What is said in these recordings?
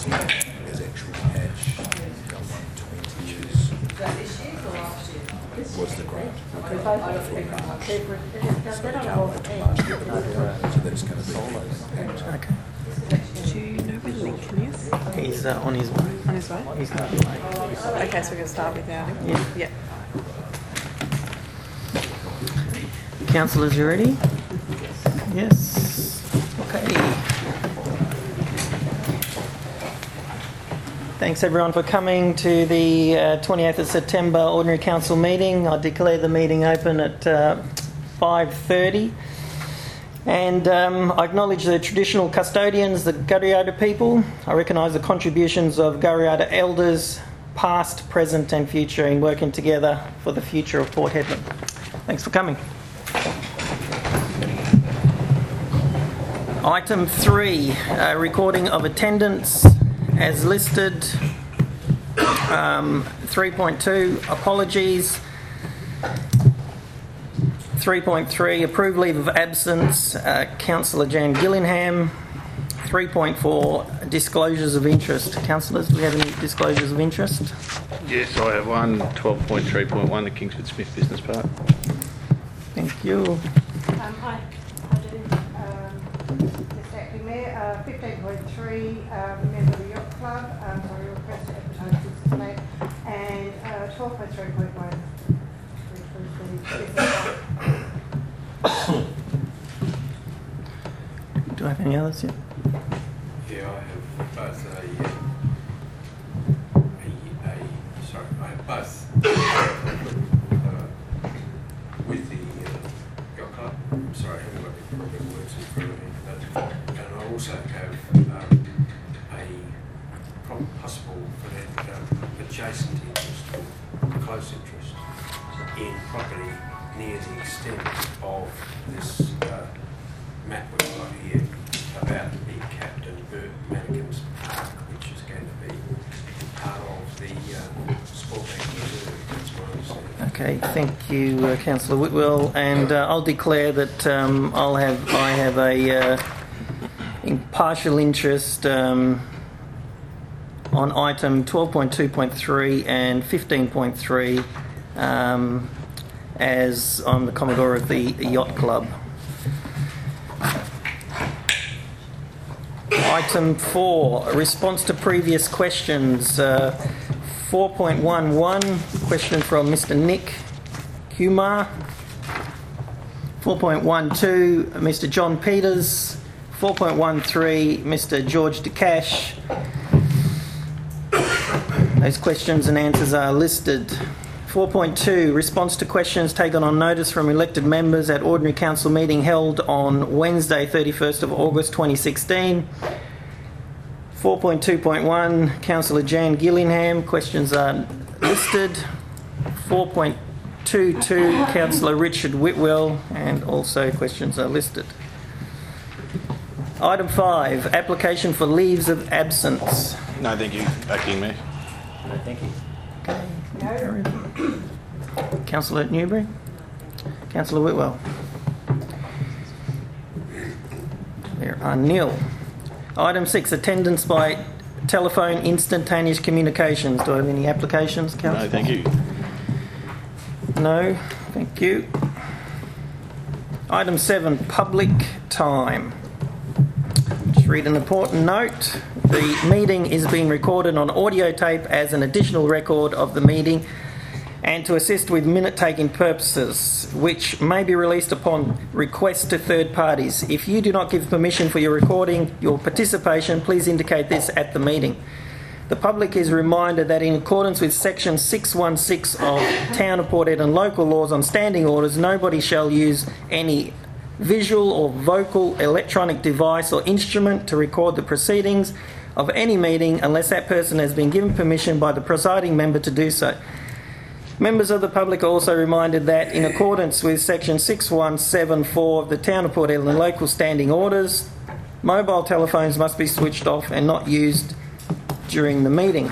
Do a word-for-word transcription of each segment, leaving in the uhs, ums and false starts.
There's actual cash, one twenty is, was the grant. Okay. So that's going to be Okay. Do you know where Lincoln is? He's uh, on his way. On his way? He's not late. Okay, so we're going to start without him? Yeah. Yeah. Councillors, you ready? Yes. Okay. Thanks everyone for coming to the uh, twenty-eighth of September Ordinary Council meeting. I declare the meeting open at uh, five thirty. And um, I acknowledge the traditional custodians, the Gurriada people. I recognise the contributions of Gurriada elders, past, present and future, in working together for the future of Port Hedland. Thanks for coming. Item three, uh, recording of attendance as listed. Um, three point two, apologies. three point three, approved leave of absence, uh, Councillor Jan Gillingham. three point four, disclosures of interest. Councillors, do we have any disclosures of interest? Yes, I have one. twelve point three point one, the Kingsford Smith Business Park. Thank you. Um, hi, I do. Um, Mister Acting Mayor, uh, fifteen point three, um, member of the Yacht Club, um, sorry, request to advertise this tonight, and uh, twelve point three point one. Do I have any others yet? Yeah, I have both a, a, a sorry, I have both uh, with the uh, Yacht Club. I'm sorry, I haven't got the proper words in front of me, but and I also have um, a possible uh, adjacent interest or close interest in property near the extent of this uh, map we've got here about the Captain Burt Mannequins Park, which is going to be part of the uh, Sport Bank Reserve. That's my understanding. Okay, thank you, uh, Councillor Whitwell, and uh, I'll declare that um, I'll have I have a uh, impartial interest um, on item twelve point two point three and fifteen point three. Um, as I'm the Commodore of the Yacht Club. Item four, response to previous questions. Uh, four point one one, question from Mister Nick Kumar. four point one two, Mister John Peters. four point one three, Mister George DeCash. Those questions and answers are listed. four point two, response to questions taken on notice from elected members at Ordinary Council meeting held on Wednesday, thirty-first of August twenty sixteen. four point two point one, Councillor Jan Gillingham, questions are listed. four point two two, Councillor Richard Whitwell, and also questions are listed. Item five, application for leaves of absence. No, thank you, Acting Mayor. No, thank you. Okay. Councillor Newbury? Councillor Whitwell? There are nil. Item six, attendance by telephone instantaneous communications. Do I have any applications, Councillor? No, thank you. No, thank you. Item seven, public time. Just read an important note. The meeting is being recorded on audio tape as an additional record of the meeting and to assist with minute-taking purposes, which may be released upon request to third parties. If you do not give permission for your recording, your participation, please indicate this at the meeting. The public is reminded that in accordance with section six one six of Town of Port Eden local laws on standing orders, nobody shall use any visual or vocal electronic device or instrument to record the proceedings of any meeting unless that person has been given permission by the presiding member to do so. Members of the public are also reminded that in accordance with section six one seven four of the Town of Port Eden local standing orders, mobile telephones must be switched off and not used during the meeting.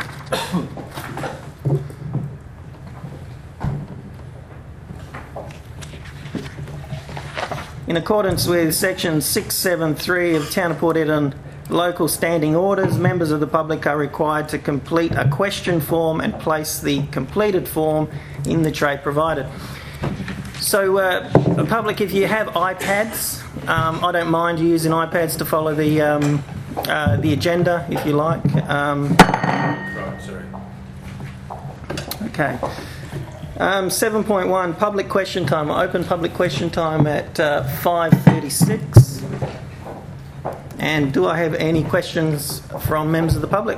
In accordance with section six seven three of Town of Port Eden local standing orders, members of the public are required to complete a question form and place the completed form in the tray provided. So, uh, public, if you have iPads, um, I don't mind using iPads to follow the um, uh, the agenda, if you like. Um, Right, sorry. okay. Um, seven point one, public question time. I open public question time at uh, five thirty-six. And do I have any questions from members of the public?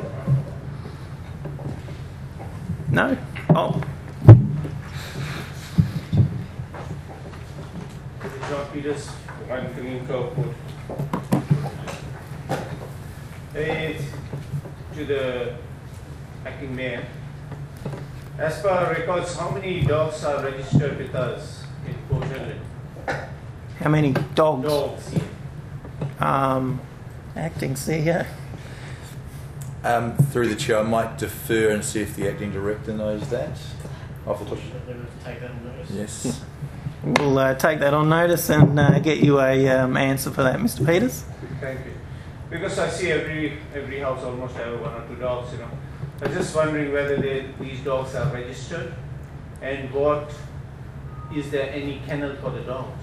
No? Oh. John Peters, one Green Cove. It's to the acting mayor. As per records, how many dogs are registered with us in Port Hedland? How many dogs? Dogs. Um, acting C E O. Um, through the chair, I might defer and see if the acting director knows that. Off the Take that on notice. Yes. We'll uh, take that on notice and uh, get you a um, answer for that, Mister Peters. Thank you. Because I see every every house almost have one or two dogs, you know. I'm just wondering whether they, these dogs are registered, and what is there any kennel for the dogs?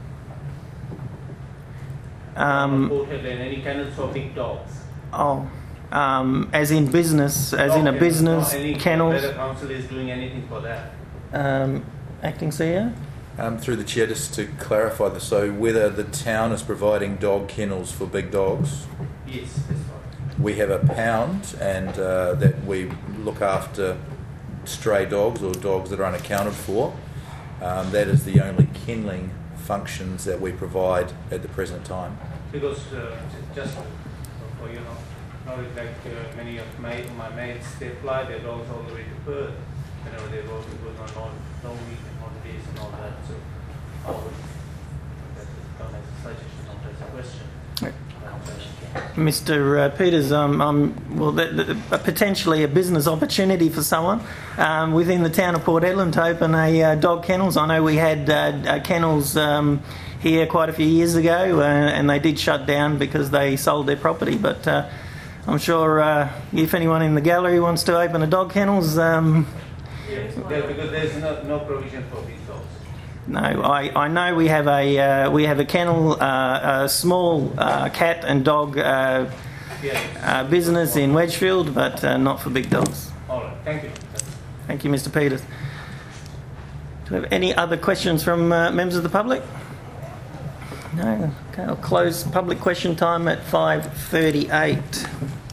Um, Port Hedland, any kennels for big dogs? oh, um, as in business, as in a Dog business, kennels, or any, kennels. Whether council is doing anything for that? Um, acting C E O. Um, through the chair, just to clarify this, so whether the town is providing dog kennels for big dogs, Yes, that's right. we have a pound, and uh, that we look after stray dogs or dogs that are unaccounted for. Um, that is the only kenneling functions that we provide at the present time. Because uh, j- just for, for you know, now it's like uh, many of my my mates, they fly their dogs all the way to Perth. Whenever they go to go on long, long weekend holidays and all that. So I would that is done as a suggestion, not as a question. But, uh, Mister Uh, Peters, um, um, well, th- th- potentially a business opportunity for someone um, within the town of Port Hedland to open a uh, dog kennels. I know we had uh, uh, kennels um, here quite a few years ago, uh, and they did shut down because they sold their property. But uh, I'm sure uh, if anyone in the gallery wants to open a dog kennels, um, yeah, because there's no, no provision for big dogs. no, I, I know we have a uh, we have a kennel, uh, a small uh, cat and dog uh, Yeah. uh, business in Wedgefield, but uh, not for big dogs. All right. Thank you. Thank you, Mister Peters. Do we have any other questions from uh, members of the public? No. Okay, I'll close public question time at five thirty-eight.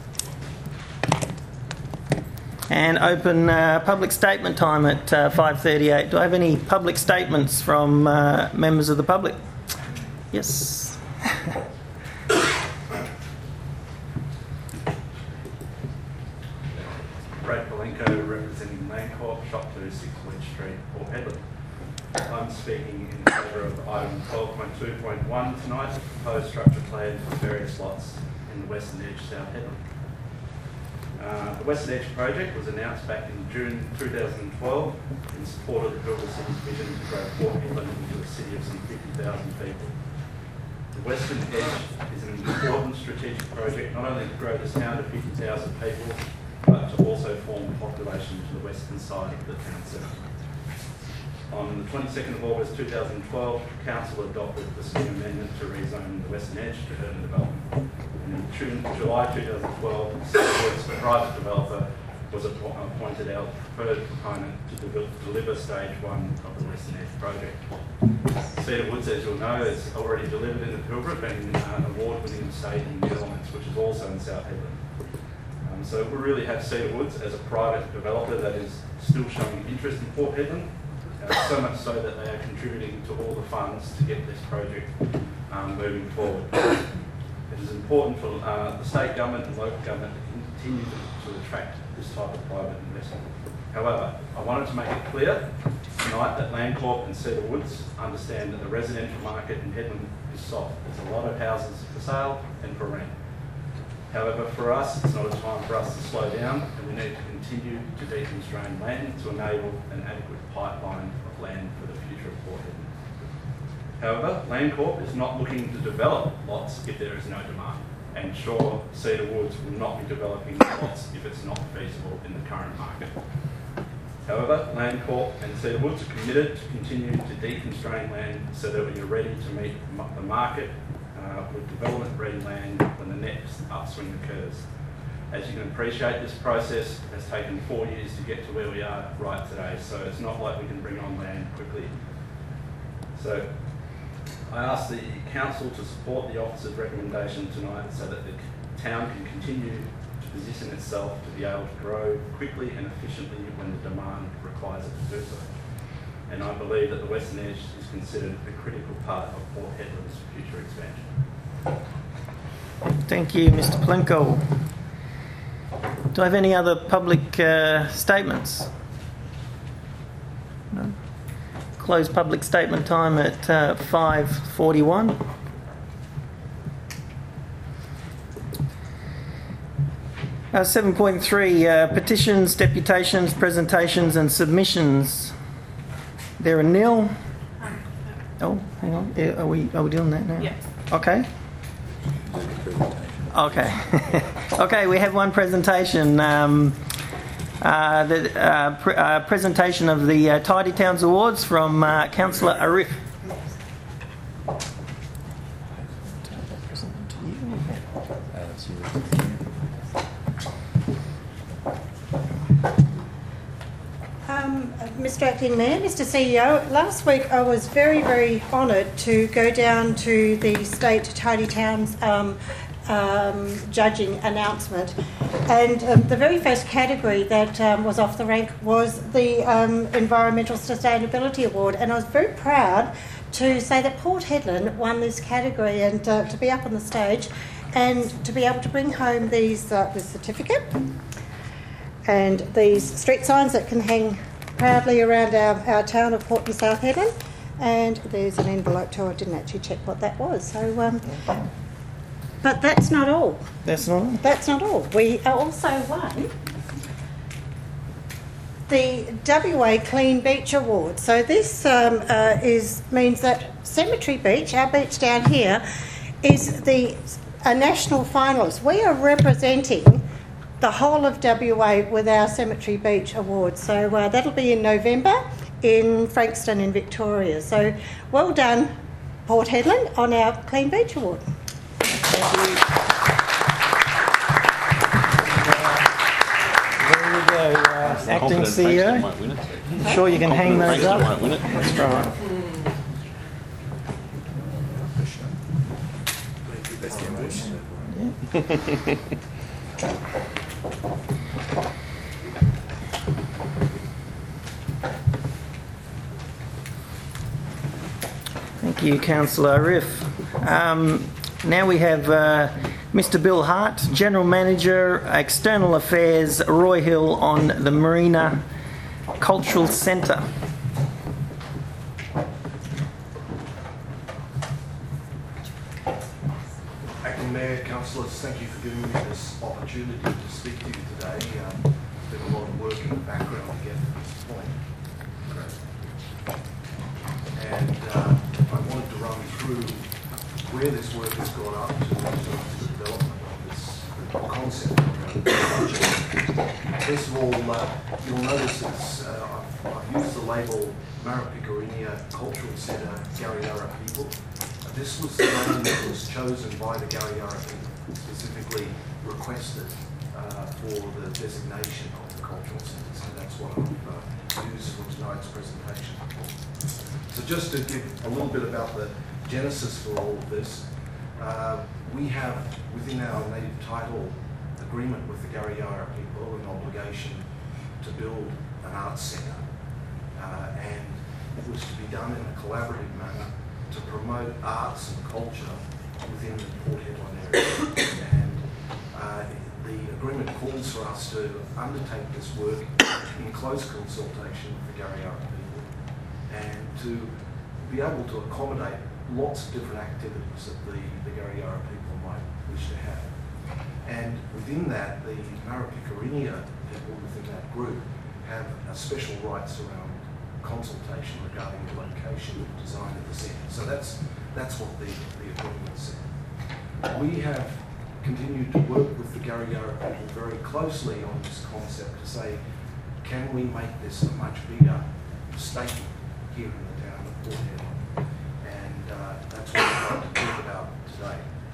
And open uh, public statement time at uh, five thirty-eight. Do I have any public statements from uh, members of the public? Yes. Brad Palenko, representing Lane Corp, Shop thirty-six Wedge Street, Port Hedland. I'm speaking in favour of item twelve point two point one tonight, the proposed structure plan for various lots in the Western Edge, South Hedland. Uh, the Western Edge project was announced back in June two thousand twelve in support of the Pilbara City's vision to grow Port Hedland into a city of some fifty thousand people. The Western Edge is an important strategic project, not only to grow this town to fifty thousand people, but to also form a population to the western side of the town centre. On the twenty-second of August two thousand twelve, Council adopted the scheme amendment to rezone the Western Edge to urban development. And in June, July two thousand twelve, Cedarwoods, a private developer, was appo- appointed our preferred proponent to de- deliver stage one of the Western Edge project. Cedarwoods, as you'll know, has already delivered in the Pilbara, being uh, an award-winning estate in New Elements, which is also in South Hedland. Um, so we really have Cedarwoods as a private developer that is still showing interest in Port Hedland. Uh, so much so that they are contributing to all the funds to get this project um, moving forward. It is important for uh, the state government and local government to continue to, to attract this type of private investment. However, I wanted to make it clear tonight that Landcorp and Cedarwoods understand that the residential market in Hedland is soft. There's a lot of houses for sale and for rent. However, for us, it's not a time for us to slow down, and we need to continue to deconstrain land to enable an adequate pipeline of land for the future of Port Hedland. However, Landcorp is not looking to develop lots if there is no demand. and sure, Cedar Woods will not be developing lots if it's not feasible in the current market. However, Landcorp and Cedar Woods are committed to continue to deconstrain land so that we are ready to meet the market uh, with development-ready land when the next upswing occurs. As you can appreciate, this process has taken four years to get to where we are right today, so it's not like we can bring on land quickly. So I ask the Council to support the Officer's recommendation tonight so that the town can continue to position itself to be able to grow quickly and efficiently when the demand requires it to do so. And I believe that the Western Edge is considered a critical part of Port Hedland's future expansion. Thank you, Mister Plenko. Do I have any other public uh, statements? No. Close public statement time at uh, five forty-one. Uh, seven point three, uh, petitions, deputations, presentations and submissions. There are nil. Oh, hang on. Yeah, Are we, are we doing that now? Yeah. Okay. Okay. Okay, we have one presentation. Um, uh, the uh, pre- uh, presentation of the uh, Tidy Towns Awards from uh, Councillor Arif. Um, Mister Acting Mayor, Mister C E O, last week I was very, very honoured to go down to the State Tidy Towns um, um, judging announcement, and um, the very first category that um, was off the rank was the um, Environmental Sustainability Award, and I was very proud to say that Port Hedland won this category, and uh, to be up on the stage and to be able to bring home these uh, this certificate and these street signs that can hang proudly around our, our town of Port and South Hedland. And there's an envelope too. I didn't actually check what that was. So, um, but that's not all. That's not all. That's not all. We also won the W A Clean Beach Award. So this um, uh, is means that Cemetery Beach, our beach down here, is the a national finalist. We are representing the whole of W A with our Cemetery Beach Award. So uh, that'll be in November in Frankston in Victoria. So well done, Port Hedland, on our Clean Beach Award. Thank you. There you go, uh, Acting C E O. Won't win it. I'm sure you can hang those Frankston up. won't win it. That's right. That's the emotion. Thank you, Councillor Arif. Um, now we have uh, Mister Bill Hart, General Manager, External Affairs, Roy Hill, on the Marina Cultural Centre. Acting Mayor, Councillors, thank you for giving me this opportunity to speak to you today. Um, there's been a lot of work in the background to get to this point. And uh, I wanted to run through where this work has gone up to in terms of the development of this the concept around the project. First of all, uh, you'll notice it's, uh, I've, I've used the label Marapikarinia Cultural Centre Gariyara People. Uh, this was the name that was chosen by the Gariyara people, specifically requested uh, for the designation of the cultural centre. So that's what I've uh, used for tonight's presentation. So just to give a little bit about the genesis for all of this, uh, we have within our native title agreement with the Gariyara people an obligation to build an arts centre, uh, and it was to be done in a collaborative manner to promote arts and culture within the Port Hedland area. And uh, the agreement calls for us to undertake this work in close consultation with the Gariyara people, and to be able to accommodate lots of different activities that the, the Gariyara people might wish to have. And within that, the Marapikarinia people within that group have a special rights around consultation regarding the location and design of the centre. So that's that's what the, the agreement said. We have continued to work with the Gary Yarra people very closely on this concept to say, can we make this a much bigger statement here in the town of Port Hedland? And uh, that's what I'd like to talk about today.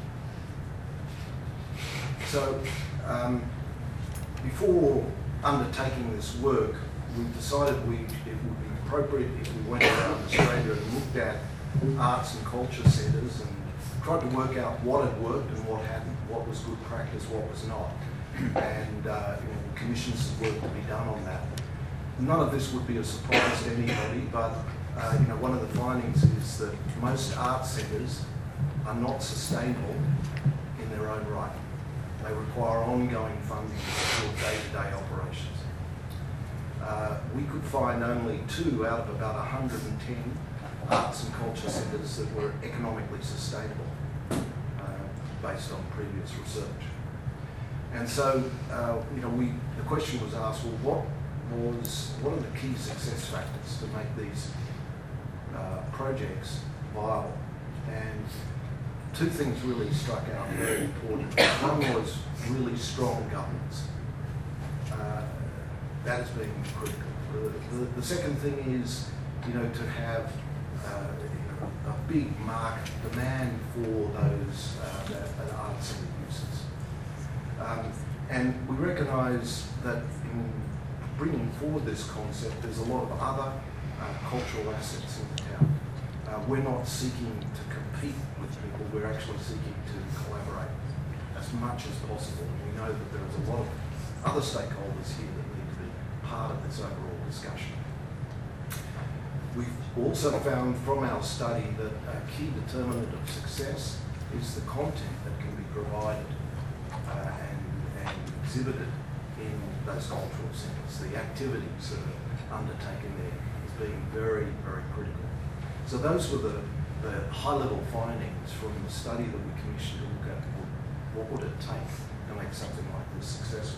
So, um, before undertaking this work, we decided we, it would be appropriate if we went around Australia and looked at arts and culture centres and tried to work out what had worked and what hadn't, what was good practice, what was not. And uh, you know, commissions of work to be done on that. None of this would be a surprise to anybody, but uh, you know, one of the findings is that most art centres are not sustainable in their own right. They require ongoing funding to support day-to-day operations. Uh, we could find only two out of about one hundred ten arts and culture centres that were economically sustainable uh, based on previous research. And so, uh, you know, we the question was asked, well, what was what are the key success factors to make these uh, projects viable? And two things really struck out very important. One was really strong governance. Uh, that has been critical. The, the, the second thing is, you know, to have uh, you know, a big market demand for those uh, that, that art centre uses. Um, and we recognise that in bringing forward this concept, there's a lot of other uh, cultural assets in the town. Uh, we're not seeking to compete with people, we're actually seeking to collaborate as much as possible. And we know that there is a lot of other stakeholders here that need to be part of this overall discussion. We've also found from our study that a key determinant of success is the content that can be provided uh, and, and exhibited in those cultural centres. The activities that are undertaken there is being very, very critical. So those were the, the high-level findings from the study that we commissioned to look at what, what would it take to make something like this successful.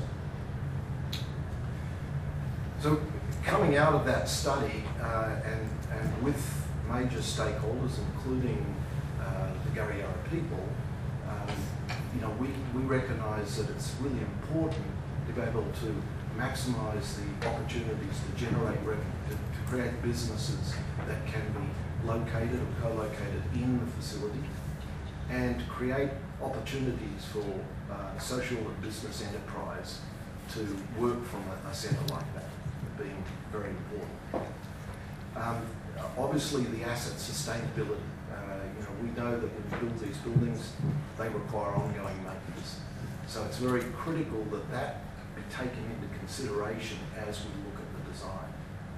So coming out of that study uh, and, and with major stakeholders, including uh, the Gary Yarra people, um, you know, we, we recognise that it's really important to be able to maximise the opportunities to generate revenue, to, to create businesses that can be located or co-located in the facility, and to create opportunities for uh, social and business enterprise to work from a, a centre like that, being very important. Um, obviously, the asset sustainability. Uh, you know, we know that when we build these buildings, they require ongoing maintenance. So it's very critical that that be taken into consideration as we look at the design.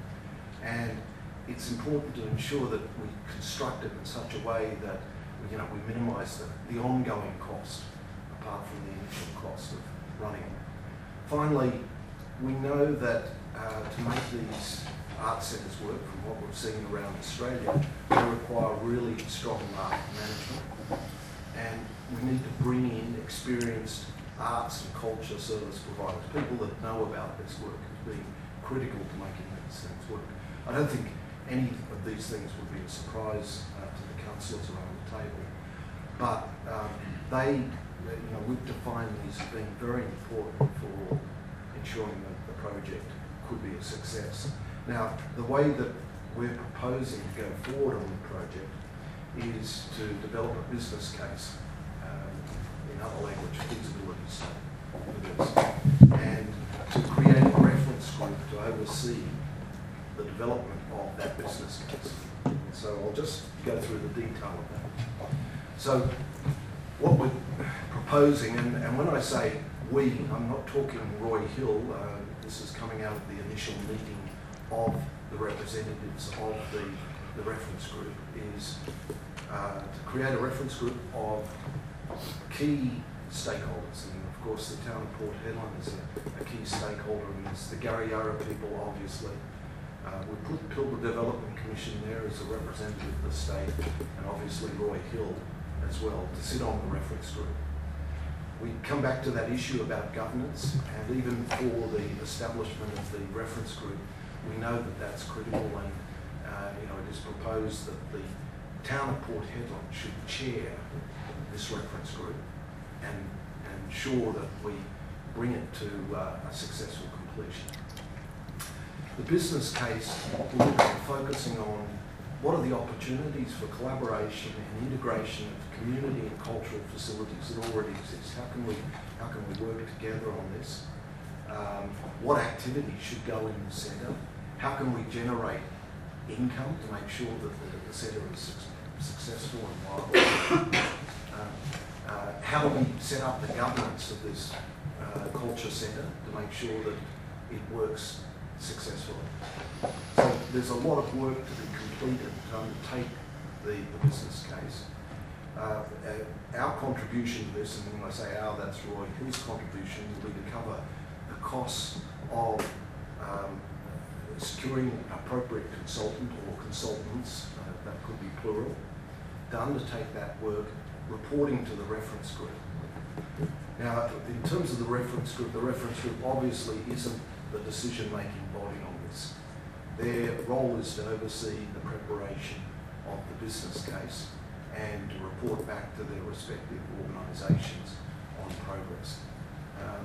And it's important to ensure that we construct it in such a way that you know we minimise the, the ongoing cost, apart from the initial cost of running it. Finally, we know that uh, to make these art centres work, from what we've seen around Australia, they require really strong market management, and we need to bring in experienced arts and culture service providers, people that know about this work as being critical to making these things work. I don't think any of these things would be a surprise uh, to the councillors around the table, but um, they, you know, we've defined these as being very important for ensuring that the project could be a success. Now, the way that we're proposing to go forward on the project is to develop a business case, um, in other language, feasibility study for this, and to create a reference group to oversee the development of that business case. And so I'll just go through the detail of that. So what we're proposing, and, and when I say we, I'm not talking Roy Hill, uh, this is coming out of the initial meeting of the representatives of the, the reference group, is uh, to create a reference group of key stakeholders. And of course the town of Port Hedland is a, a key stakeholder, and it's the Gary Yarra people, obviously. Uh, we put Pilbara Development Commission there as a representative of the state, and obviously Roy Hill as well, to sit on the reference group. We come back to that issue about governance, and even for the establishment of the reference group, we know that that's critical, and uh, you know, it is proposed that the town of Port Hedland should chair this reference group, and, and ensure that we bring it to uh, a successful completion. The business case will look at focusing on what are the opportunities for collaboration and integration of community and cultural facilities that already exist. How can we, how can we work together on this? Um, what activities should go in the centre? How can we generate income to make sure that the, the centre is su- successful and viable? uh, uh, how do we set up the governance of this uh, culture centre to make sure that it works successfully? So there's a lot of work to be completed to undertake the, the business case. Uh, uh, our contribution to this, and when I say our, that's Roy Hill's contribution, will be to cover the costs of um, securing appropriate consultant or consultants, uh, that could be plural, to undertake that work, reporting to the reference group. Now, in terms of the reference group, the reference group obviously isn't the decision-making body on this. Their role is to oversee the preparation of the business case and to report back to their respective organisations on progress. Um,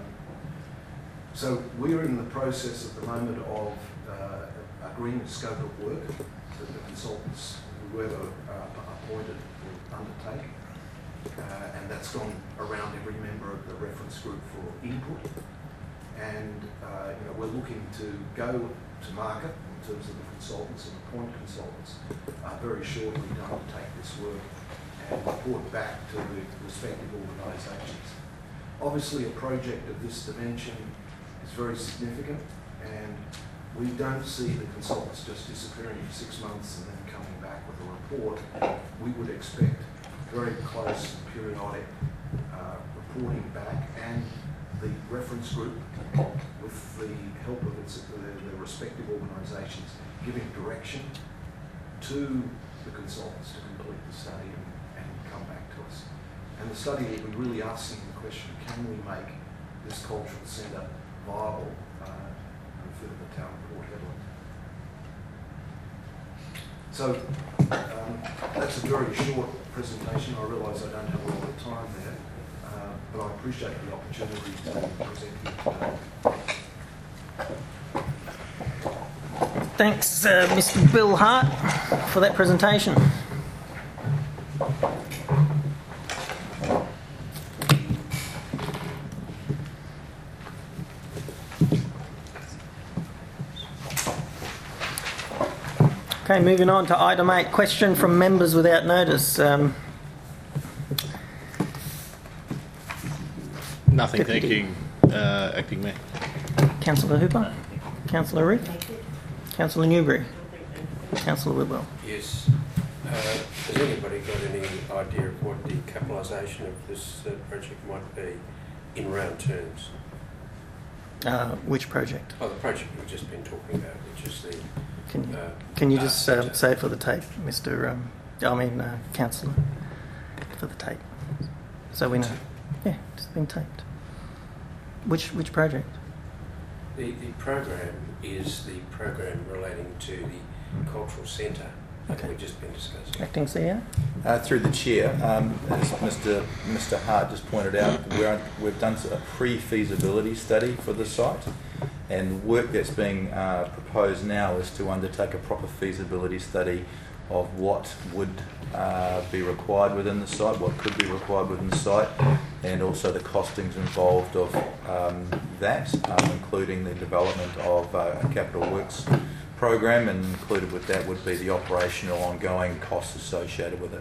so we're in the process at the moment of uh, agreeing a scope of work that the consultants, whoever uh, appointed, will undertake. Uh, and that's gone around every member of the reference group for input. And uh, you know, we're looking to go to market in terms of the consultants and appoint consultants uh, very shortly to undertake this work and report back to the respective organisations. Obviously, a project of this dimension is very significant, and we don't see the consultants just disappearing for six months and then coming back with a report. We would expect very close periodic uh, reporting back, and the reference group, with the help of its, their, their respective organisations, giving direction to the consultants to complete the study and, and come back to us. And the study will be really asking the question, can we make this cultural centre viable uh, for the fit of the town of Port Hedland? So um, that's a very short presentation. I realise I don't have a lot of time there, uh, but I appreciate the opportunity to present you today. Thanks, uh, Mister Bill Hart, for that presentation. Okay, moving on to item eight, question from members without notice. Um, Nothing, Deputy. thank you, uh, Acting Mayor. Councillor Hooper, Councillor Reith, Councillor Newbury, Councillor Whitwell. Yes. Uh, has anybody got any idea of what the capitalisation of this uh, project might be in round terms? Uh, which project? Oh, the project we've just been talking about, which is the... Can you, uh, can you just uh, um, say it for the tape, Mister Um, I mean, uh, Councillor, for the tape, so we know. Yeah, it's been taped. Which which project? The, the program is the program relating to the cultural centre that Okay. we've just been discussing. Acting C E O? Uh, through the chair, um, as Mister Mister Hart just pointed out, we're, we've done a pre-feasibility study for the site, and work that's being uh, proposed now is to undertake a proper feasibility study of what would uh, be required within the site, what could be required within the site, and also the costings involved of um, that, um, including the development of uh, a capital works program, and included with that would be the operational ongoing costs associated with it.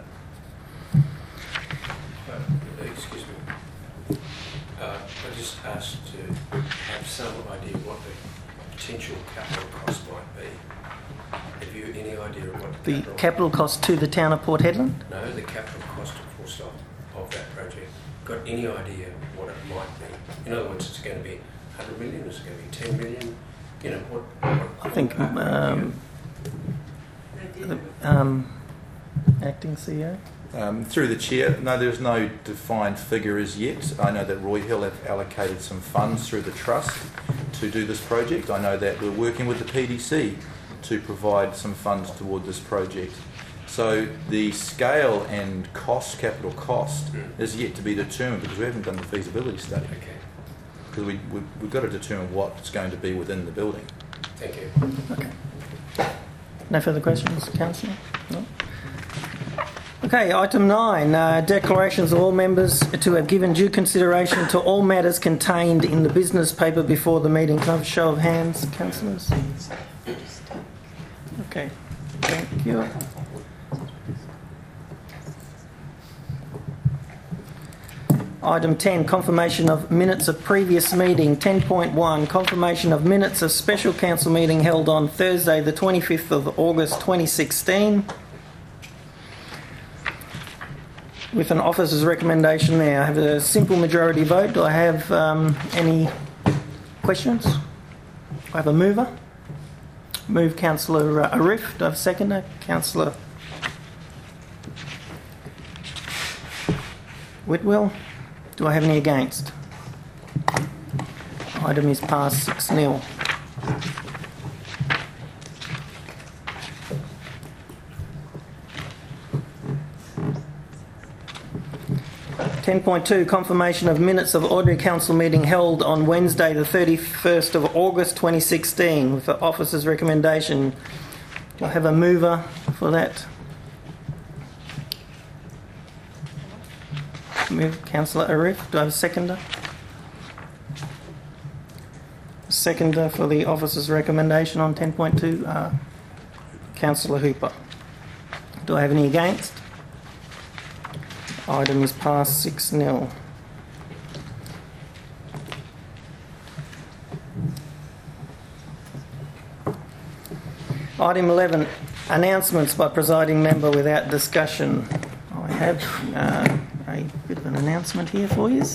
Uh, excuse me. Uh, I just asked to have some idea what the potential capital cost might be. Have you any idea of what the, The capital... capital cost to the town of Port Hedland? No, the capital cost of full stop of that project. Got any idea what it might be? In other words, it's going to be one hundred million, is it going to be ten million? You know, what... what I think um, the, um, Acting C E O? Um, through the chair, no, there's no defined figure as yet. I know that Roy Hill have allocated some funds through the trust to do this project. I know that we're working with the P D C to provide some funds toward this project. So the scale and cost, capital cost, is yet to be determined because we haven't done the feasibility study. Okay. Because we, we, we've got to determine what's going to be within the building. Thank you. Okay. No further questions, Councillor? No? Okay, item nine, uh, declarations of all members to have given due consideration to all matters contained in the business paper before the meeting. Can I have a show of hands, councillors? Okay, thank you. Item ten, confirmation of minutes of previous meeting. ten point one, confirmation of minutes of special council meeting held on Thursday the twenty-fifth of August twenty sixteen. With an officer's recommendation there. I have a simple majority vote. Do I have um, any questions? Do I have a mover? Move Councillor uh, Arif. Do I have a seconder? Councillor Whitwell. Do I have any against? Item is passed six nil. ten point two, confirmation of minutes of ordinary council meeting held on Wednesday the thirty-first of August twenty sixteen with the officer's recommendation. Do I have a mover for that? Move Councillor Arif. Do I have a seconder? Seconder for the officer's recommendation on ten point two, uh, Councillor Hooper. Do I have any against? Item is passed six nil. Item eleven, announcements by presiding member without discussion. I have uh, a bit of an announcement here for you.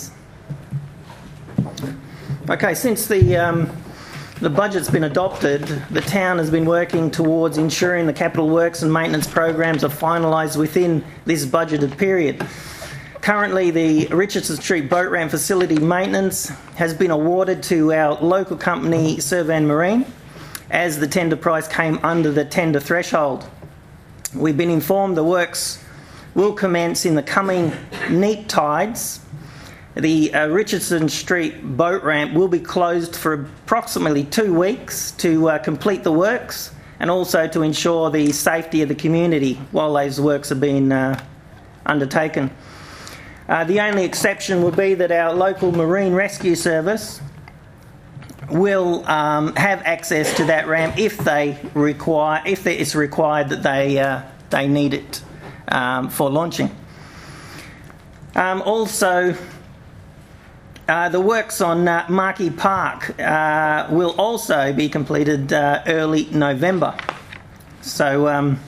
Okay, since the um, the budget's been adopted, the town has been working towards ensuring the capital works and maintenance programs are finalised within this budgeted period. Currently, the Richardson Street boat ramp facility maintenance has been awarded to our local company, Servan Marine, as the tender price came under the tender threshold. We've been informed the works will commence in the coming neap tides. The uh, Richardson Street boat ramp will be closed for approximately two weeks to uh, complete the works and also to ensure the safety of the community while those works are being uh, undertaken. Uh, the only exception will be that our local marine rescue service will um, have access to that ramp if they require, if it's required that they uh, they need it um, for launching. Um, also, uh, the works on uh, Markey Park uh, will also be completed uh, early November. So um,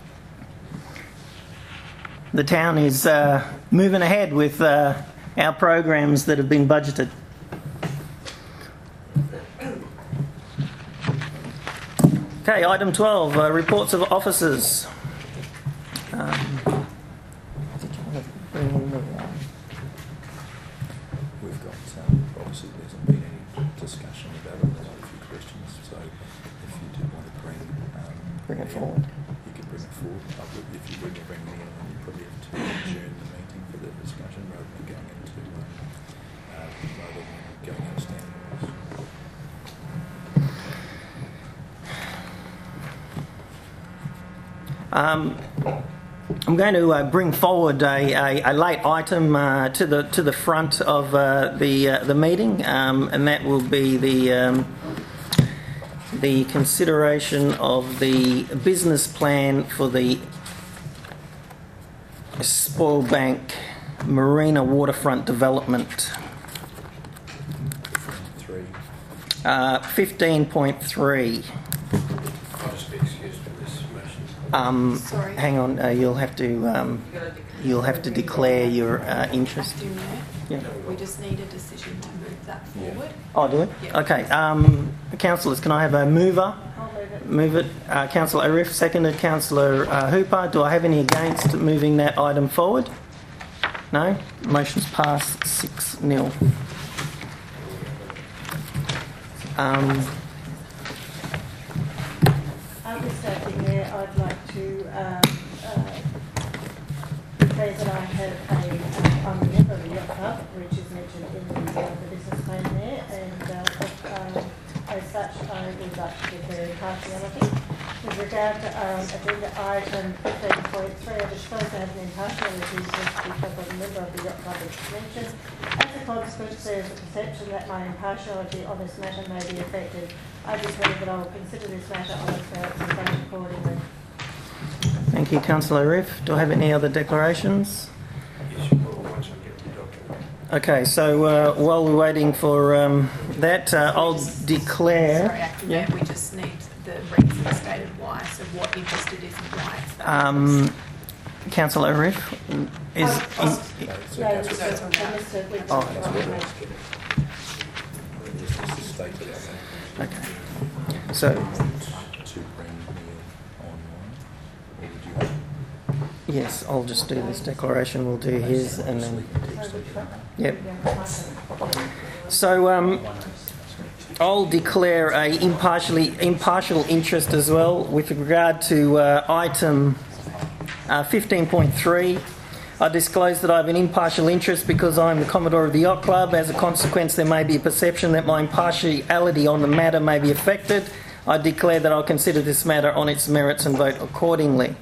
the town is uh, moving ahead with uh, our programs that have been budgeted. Okay, item twelve, uh, reports of officers. Um, We've got, um, obviously there hasn't been any discussion about it, there's a few questions, so if you do want to bring... Um, bring it forward. You can bring it forward. If you bring, bring me in, then you probably have to adjourn the meeting for the discussion rather than going into, um, uh, rather than going into standing orders. Um, I'm going to uh, bring forward a, a, a late item uh, to the to the front of uh, the uh, the meeting, um, and that will be the um, the consideration of the business plan for the Spoilbank Marina waterfront development. Three. Uh, fifteen point three. I'll just be excused for this motion. Um, Sorry. hang on, uh, you'll have to um, you'll have to declare your uh, interest. Do that. Yeah. We just need a decision to move that forward. Oh, do we? Yeah. Okay. Um, councillors, can I have a mover? I'll move it. Move it. Uh, Councillor Arif, seconded. Councillor uh, Hooper. Do I have any against moving that item forward? No? Motion's passed six nil. Um, Understanding there, I'd like to um, uh, declares that I have a, um, I'm a member of the Yacht Club, which is mentioned in the, uh, the business plan there, and uh, um, as such, I would like to declare impartiality. With regard to um, agenda item fifteen point three, I disclose I have an impartiality interest because I'm a member of the Yacht Club, as mentioned. As a consequence, there is a perception that my impartiality on this matter may be affected. I declare that I will consider this matter on its merits and vote accordingly. Thank you, Councillor Riff. Do I have any other declarations? Yes, you will once I get the document. Okay, so uh, while we're waiting for um, that, uh, I'll declare... Sorry, Acting Yeah. Mayor, we just need the reason stated why, so what interest it is and why it's that. Um, Councillor Riff, is... Oh, oh, is no, So it's Councillor- just for Mister Whitson. Oh, That's what it is. Just- just state it out there. okay. So, To bring Neil online, or would you want yes, I'll just do this declaration. We'll do his and then... Yep. So, um, I'll declare a impartially impartial interest as well with regard to uh, item uh, fifteen point three. I disclose that I have an impartial interest because I am the Commodore of the Yacht Club. As a consequence, there may be a perception that my impartiality on the matter may be affected. I declare that I'll consider this matter on its merits and vote accordingly.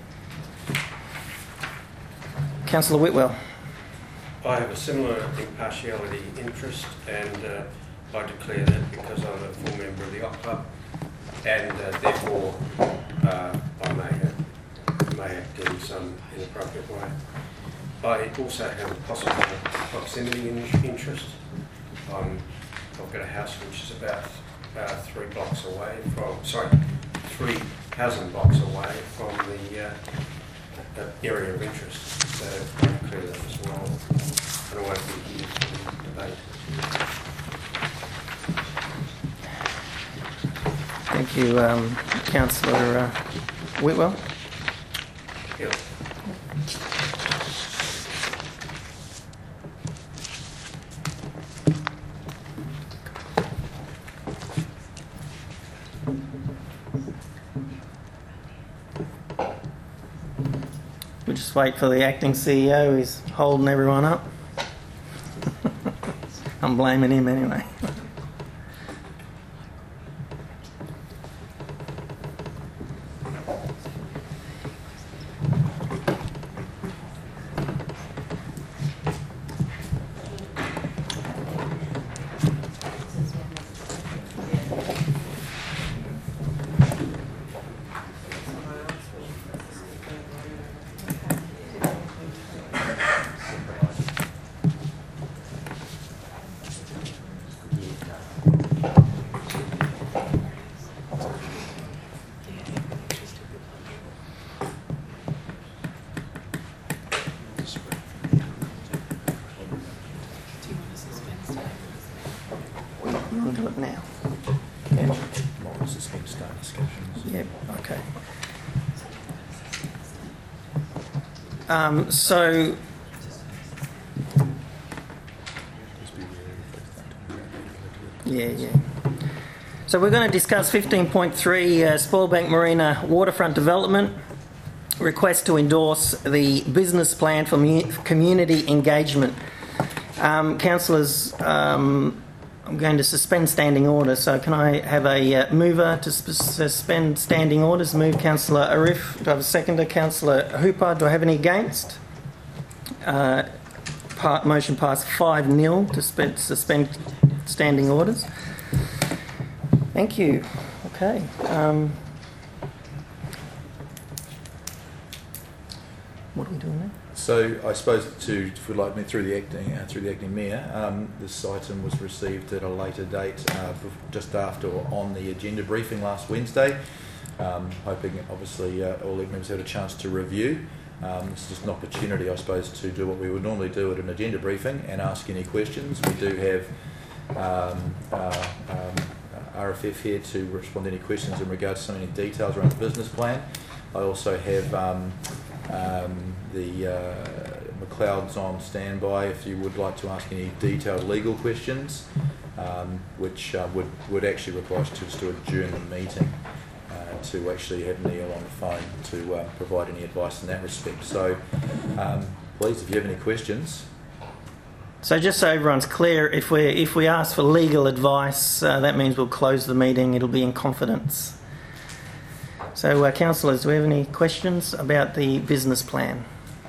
Councillor Whitwell. I have a similar impartiality interest, and uh, I declare that because I'm a full member of the Yacht Club, and uh, therefore uh, I may have, may act in some inappropriate way. I also have a possible proximity in interest. Um, I've got a house which is about uh, three blocks away from, sorry, three housing blocks away from the uh, uh, area of interest. So I declare that as well. And I won't be here for the debate. Thank you, um, Councillor uh, Whitwell. Yeah. We'll just wait for the acting C E O. He's holding everyone up. I'm blaming him anyway. We'll do it now. Yeah. More suspend start discussions? Yep. Okay. Um, so, Just be wary if they start talking about it. yeah, yeah. So we're going to discuss fifteen point three uh, Spoilbank Marina waterfront development. Request to endorse the business plan for mu- community engagement. Um, councillors, um, I'm going to suspend standing orders. So can I have a uh, mover to sp- suspend standing orders? Move Councillor Arif. Do I have a seconder? Councillor Hooper. Do I have any against? Uh, part, motion passed five nil to sp- suspend standing orders. Thank you. Okay. Um, what are we doing now? So I suppose to, if you'd like me through the acting uh, through the acting mayor, um, this item was received at a later date, uh, bef- just after or on the agenda briefing last Wednesday. Um, hoping obviously uh, all the members had a chance to review. Um, it's just an opportunity, I suppose, to do what we would normally do at an agenda briefing and ask any questions. We do have um, uh, um, R F F here to respond to any questions in regards to some of the details around the business plan. I also have um, um, the uh, McLeod's on standby if you would like to ask any detailed legal questions, um, which uh, would, would actually require us to just to adjourn the meeting uh, to actually have Neil on the phone to uh, provide any advice in that respect. So um, please, if you have any questions. So just so everyone's clear, if we if we ask for legal advice, uh, that means we'll close the meeting. It'll be in confidence. So, uh, councillors, do we have any questions about the business plan?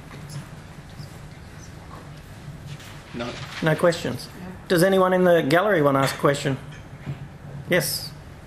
No. No questions. Does anyone in the gallery want to ask a question? Yes.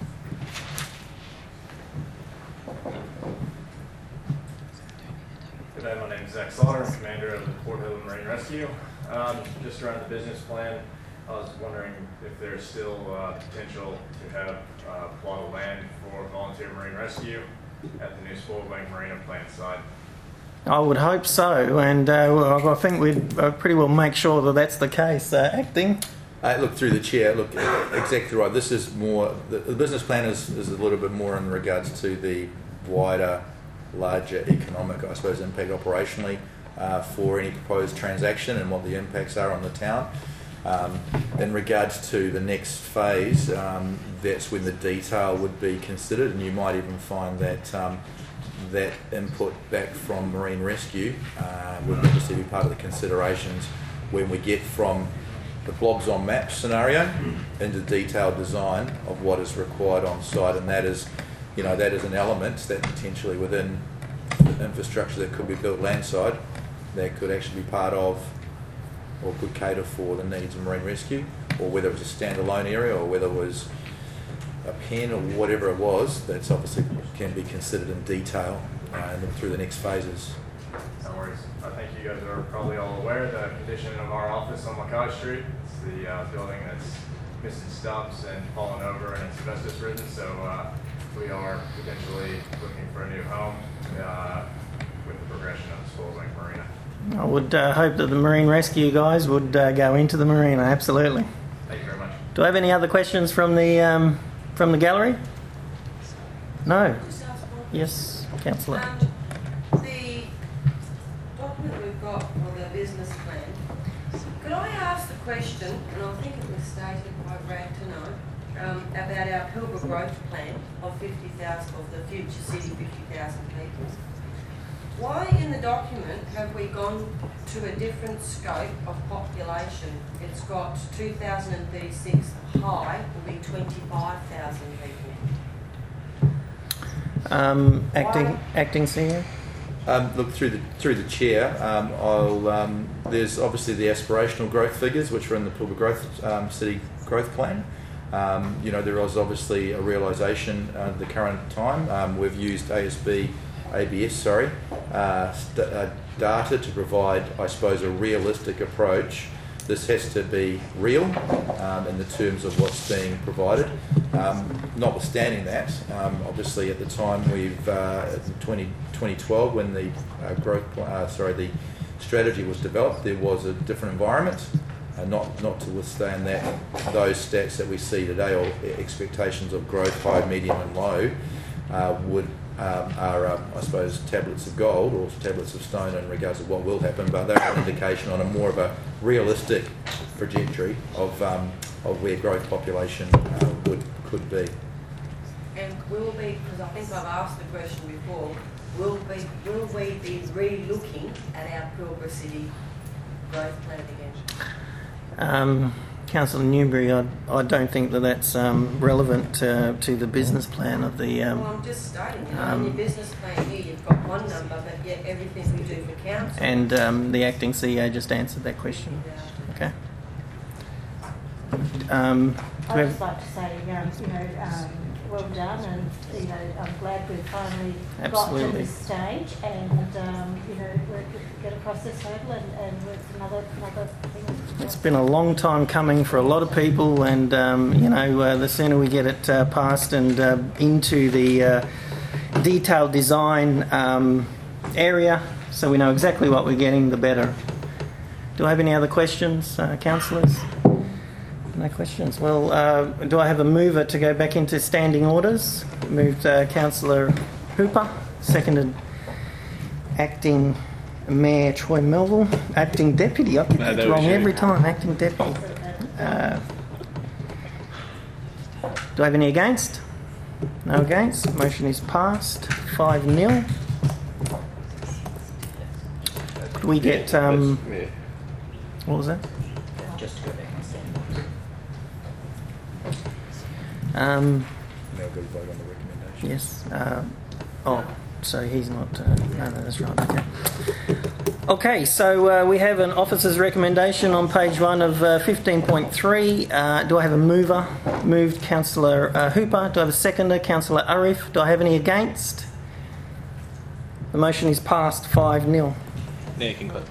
G'day, my name is Zach Slaughter, I'm Commander of the Port Hedland Marine Rescue. Um, just around the business plan, I was wondering if there's still uh, potential to have uh, a plot of land for volunteer marine rescue at the new Spoilbank Marina plant site. I would hope so, and uh, well, I think we'd uh, pretty well make sure that that's the case. Uh, acting? Uh, look, through the chair, look, exactly right. This is more, the, the business plan is, is a little bit more in regards to the wider, larger economic, I suppose, impact operationally uh, for any proposed transaction and what the impacts are on the town. Um, in regards to the next phase, um, that's when the detail would be considered, and you might even find that um, that input back from Marine Rescue uh, would obviously be part of the considerations when we get from the blobs on maps scenario into detailed design of what is required on site, and that is, you know, that is an element that potentially within the infrastructure that could be built landside that could actually be part of or could cater for the needs of marine rescue, or whether it was a standalone area or whether it was a pen or whatever it was, that's obviously can be considered in detail uh, through the next phases. No worries. I think you guys are probably all aware of the condition of our office on Mackay Street. It's the uh, building that's missing stumps and fallen over and it's asbestos ridden, so uh, we are potentially looking for a new home uh, with the progression of the Spoilbank Marina. I would uh, hope that the Marine Rescue guys would uh, go into the marina, absolutely. Thank you very much. Do I have any other questions from the um, from the gallery? No. Yes, councillor. Um, the document we've got for the business plan, could I ask the question, and I think it was stated by Brad tonight, um, about our Pilbara growth plan of fifty thousand, of the future city, fifty thousand people. Why in the document have we gone to a different scope of population? It's got two thousand thirty-six high will be twenty-five thousand people. Um, acting, Why? acting C E O. Um, look, through the through the chair, um, I'll, um, there's obviously the aspirational growth figures which are in the Pilbara Growth um, City Growth Plan. Um, you know, there is obviously a realisation uh, at the current time. Um, we've used A S B. A B S, sorry, uh, st- uh, data to provide, I suppose, a realistic approach. This has to be real um, in the terms of what's being provided. Um, notwithstanding that, um, obviously at the time we've uh, in twenty, twenty twelve when the uh, growth, uh, sorry, the strategy was developed, there was a different environment. Uh, not not to withstand that, those stats that we see today, or expectations of growth, high, medium, and low, uh, would. Um, are, um, I suppose, tablets of gold or tablets of stone in regards to what will happen, but they're an indication on a more of a realistic trajectory of um, of where growth population uh, would could be. And will we, because I think I've asked the question before, will we, will we be re-looking at our Pilbara City growth plan again? Um, Councillor Newbury, I, I don't think that that's um, relevant uh, to the business plan of the... Um, well, I'm just stating, you know, um, in your business plan here, you've got one number, but yet everything we do for council... And um, the acting C E O just answered that question. Okay. Um, I'd just like to say, um, you know, um, well done, and you know, I'm glad we've finally got to Absolutely. this stage, and um, you know, we get across this hurdle, and, and it's another another thing. It's been a long time coming for a lot of people, and um, you know, uh, the sooner we get it uh, passed and uh, into the uh, detailed design um, area, so we know exactly what we're getting, the better. Do I have any other questions, uh, councillors? No questions. Well, uh, do I have a mover to go back into standing orders? Moved uh, Councillor Hooper, seconded Acting Mayor Troy Melville, Acting Deputy. I get No, that that wrong was you. every time. Acting Deputy. Uh, do I have any against? No against. Motion is passed. five nil. Could Do we get, um, Yeah. what was that? Just to go back and stand. Um, Now we've got to vote on the recommendation. yes. Um, oh, so he's not, uh, no, no, that's right, okay. Okay, so uh, we have an officer's recommendation on page one of uh, fifteen point three. Uh, do I have a mover? Moved Councillor uh, Hooper. Do I have a seconder? Councillor Arif. Do I have any against? The motion is passed five nil. Now you can click.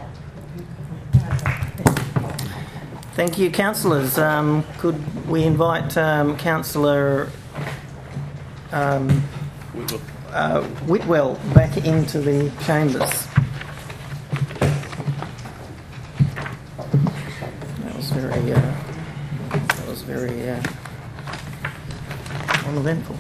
Thank you, councillors. Um, could we invite um, Councillor um, uh, Whitwell back into the chambers? That was very, uh, that was very uh, uneventful.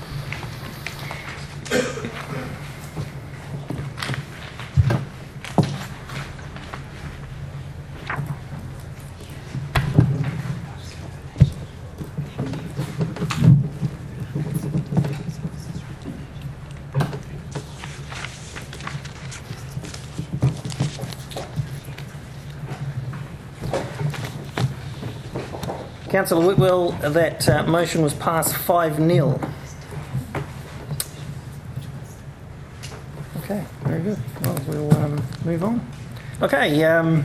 Councillor Whitwell, that uh, motion was passed five nil. Okay, very good. Well, we'll um, move on. Okay, um,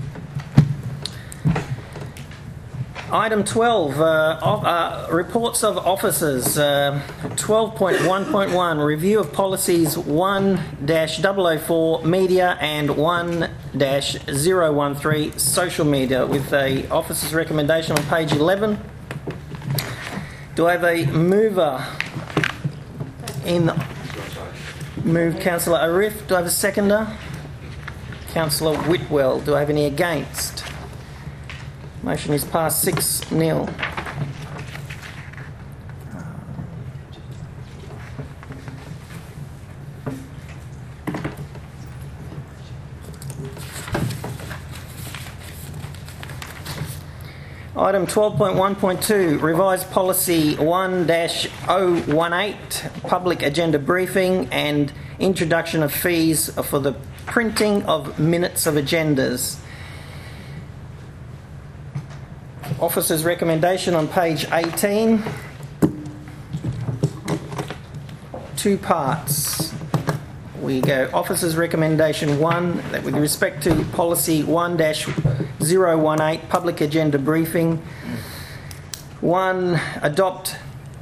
item twelve, uh, of, uh, reports of officers. Uh, twelve point one point one, review of policies one dash double oh four, media, and one dash zero one three, social media, with a officer's recommendation on page eleven. Do I have a mover? In moved Councillor Arif. Do I have a seconder? Councillor Whitwell. Do I have any against? Motion is passed six nil. Item twelve point one point two, revised policy one dash oh one eight, public agenda briefing and introduction of fees for the printing of minutes of agendas. Officer's recommendation on page eighteen. Two parts. We go officer's recommendation one, that with respect to policy one dash oh one eight, public agenda briefing. One, adopt,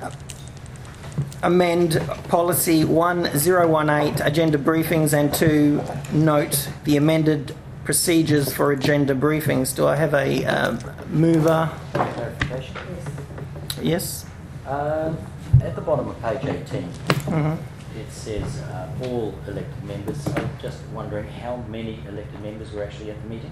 amend policy one oh one eight, agenda briefings, and two, note the amended procedures for agenda briefings. Do I have a uh, mover? Clarification? Yes? Um, at the bottom of page eighteen, Mm-hmm. it says uh, all elected members. I'm just wondering how many elected members were actually at the meeting?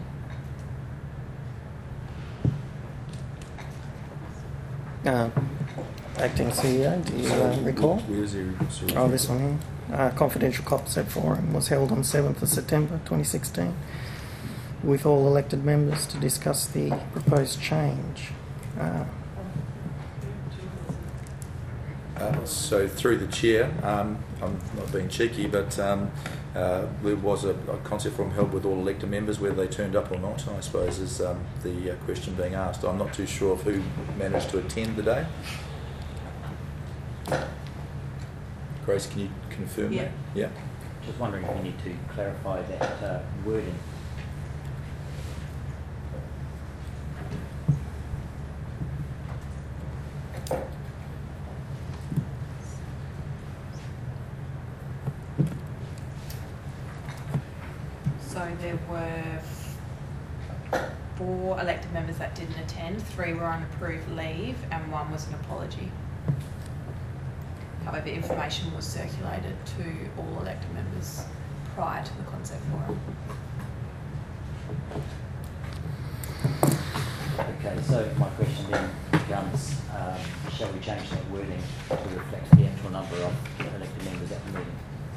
Uh, acting C E O, do you uh, recall? Where's the, sorry. Oh, this one here. Uh, confidential COPSET forum was held on seventh of September twenty sixteen with all elected members to discuss the proposed change. Uh, Uh, so through the chair, um, I'm not being cheeky, but um, uh, there was a, a concept forum held with all elected members. Whether they turned up or not, I suppose, is um, the uh, question being asked. I'm not too sure of who managed to attend the day. Grace, can you confirm Yeah. that? Yeah. Just wondering if we need to clarify that uh, wording. So there were four elected members that didn't attend, three were on approved leave, and one was an apology. However, information was circulated to all elected members prior to the concept forum. Okay, so my question then becomes, um, shall we change that wording to reflect the actual number of elected members at the meeting?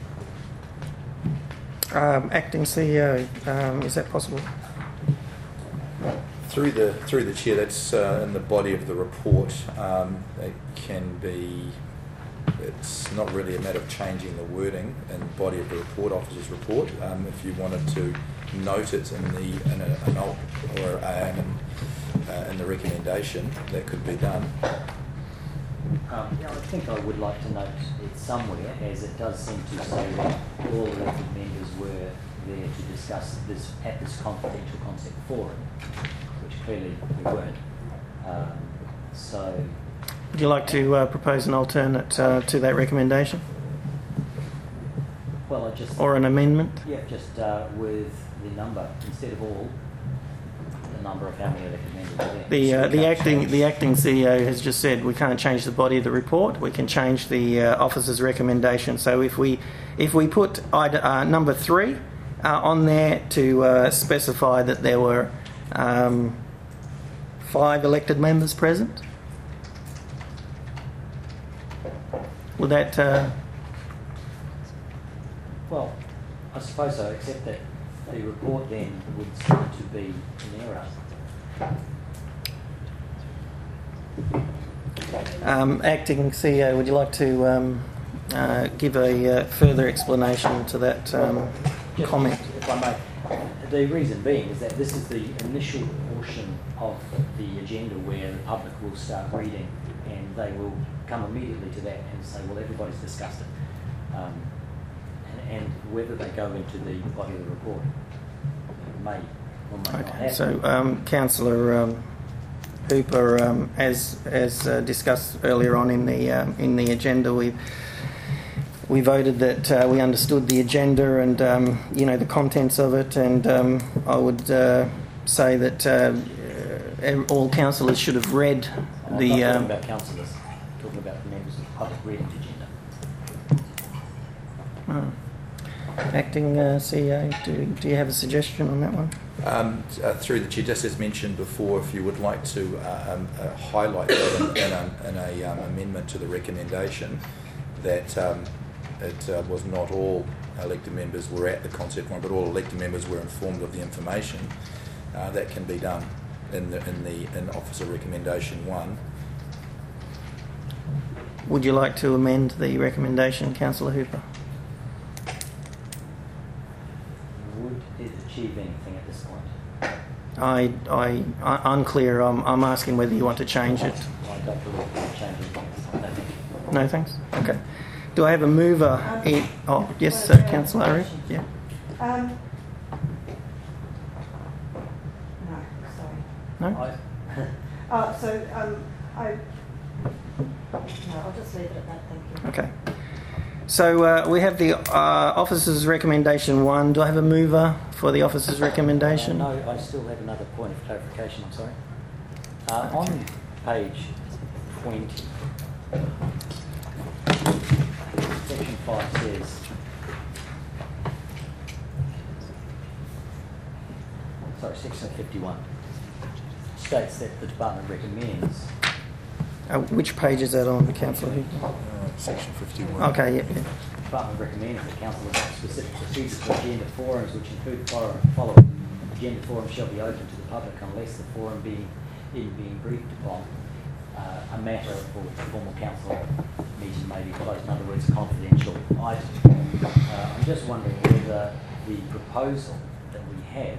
um, acting C E O, um, is that possible? Through the through the chair, that's uh, in the body of the report. Um, it can be it's not really a matter of changing the wording and the body of the report, officer's report. Um, if you wanted to note it in the in a, an alt or um, uh, in the recommendation, that could be done. Um, yeah, I think I would like to note it somewhere, as it does seem to say that all elected members were there to discuss this at this confidential concept forum, which clearly we weren't. Um, so, would you like to uh, propose an alternate uh, to that recommendation? Well, I just or an amendment? Yeah, just uh, with the number instead of all. The number of how many elected members are there. The uh, So we the can't acting change- the acting C E O has just said we can't change the body of the report. We can change the uh, officer's recommendation. So if we if we put ide- uh, number three uh, on there to uh, specify that there were um, five elected members present, would that? Uh, Well, I suppose so, except that the report then would seem to be in error. Um, acting C E O, would you like to um, uh, give a uh, further explanation to that um, Just comment? If I may, the reason being is that this is the initial portion of the agenda where the public will start reading, and they will come immediately to that and say, well, everybody's discussed it. Um, and, and whether they go into the body of the report may or may not Okay, happen. so um, Councillor um, Hooper, um, as as uh, discussed earlier on in the um, in the agenda, we we voted that uh, we understood the agenda and um, you know the contents of it, and um, I would uh, say that uh, all councillors should have read I'm the. not talking Um, about councillors, I'm talking about the members of the public reading the agenda. oh. Acting uh, C E O, do, do you have a suggestion on that one? Um, uh, through the chair, just as mentioned before, if you would like to uh, um, uh, highlight that in, in, a, in a um, amendment to the recommendation, that um, it uh, was not all elected members were at the concept forum, but all elected members were informed of the information. Uh, that can be done in the in the in officer recommendation one. Would you like to amend the recommendation, Councillor Hooper? Would it achieve anything at this point? I, I, I unclear. I'm, I'm asking whether you want to change it. I don't believe it will change anything. No, thank you. No, thanks. Okay. Do I have a mover? Um, in, oh, yes, well, uh, Councillor Ari. Yeah. Um, no, sorry. No. I, Uh, so um, I. No, I'll just leave it at that. Thank you. Okay. So uh, we have the uh, officer's recommendation one. Do I have a mover for the officer's recommendation? Uh, no, I still have another point of clarification, I'm sorry. Uh, on page twenty, section five says, sorry, section fifty-one, states that the department recommends. Uh, which page is that on, Councillor Hooper? Uh, section fifty-one. Okay, yeah, yeah. The department recommends that council adopt specific procedures for agenda forums which include the follow- following. Agenda forums shall be open to the public unless the forum being, in being briefed upon uh, a matter for formal council meeting may be closed. In other words, a confidential item. Uh, I'm just wondering whether the proposal that we have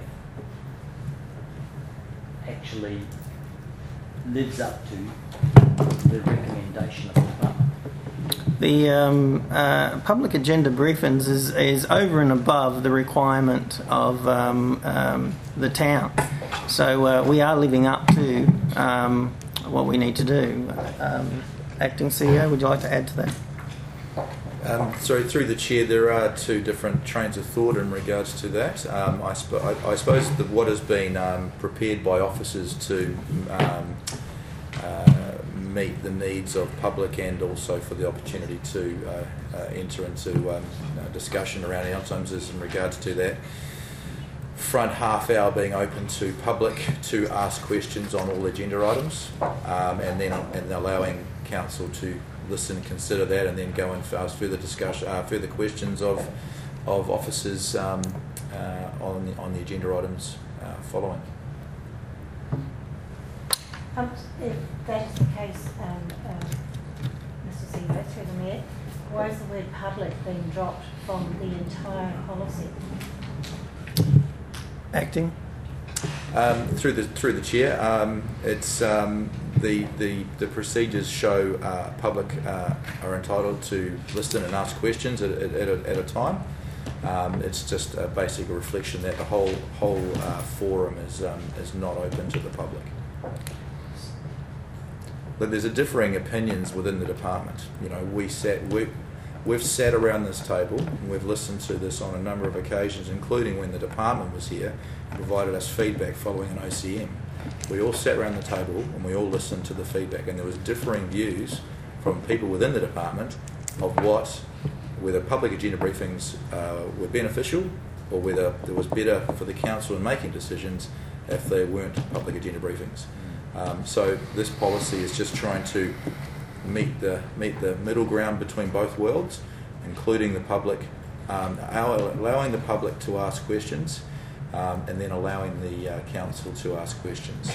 actually lives up to the recommendation of the department. The um, uh, public agenda briefings is, is over and above the requirement of um, um, the town. So uh, we are living up to um, what we need to do. Um, Acting C E O, would you like to add to that? Um, sorry, through the chair, there are two different trains of thought in regards to that. Um, I, sp- I, I suppose that what has been um, prepared by officers to um, uh, meet the needs of public and also for the opportunity to uh, uh, enter into um, uh, discussion around outcomes is in regards to that front half hour being open to public to ask questions on all agenda items, um, and then and allowing council to listen, consider that, and then go and ask further discussion, uh, further questions of of officers um, uh, on the, on the agenda items uh, following. Um, if that is the case, um, um, Councillor Singer, through the Mayor, why is the word public being dropped from the entire policy? Acting. Um, through the through the chair, um, it's um, the, the the procedures show uh, public uh, are entitled to listen and ask questions at, at, at, a, at a time. Um, it's just a basic reflection that the whole whole uh, forum is um, is not open to the public. But there's a differing opinions within the department. You know, we sat we we've sat around this table and we've listened to this on a number of occasions, including when the department was here and provided us feedback following an O C M. We all sat around the table and we all listened to the feedback, and there was differing views from people within the department of what, whether public agenda briefings uh, were beneficial or whether it was better for the council in making decisions if they weren't public agenda briefings. Um, so this policy is just trying to meet the meet the middle ground between both worlds, including the public, um, our, allowing the public to ask questions, um, and then allowing the uh, council to ask questions.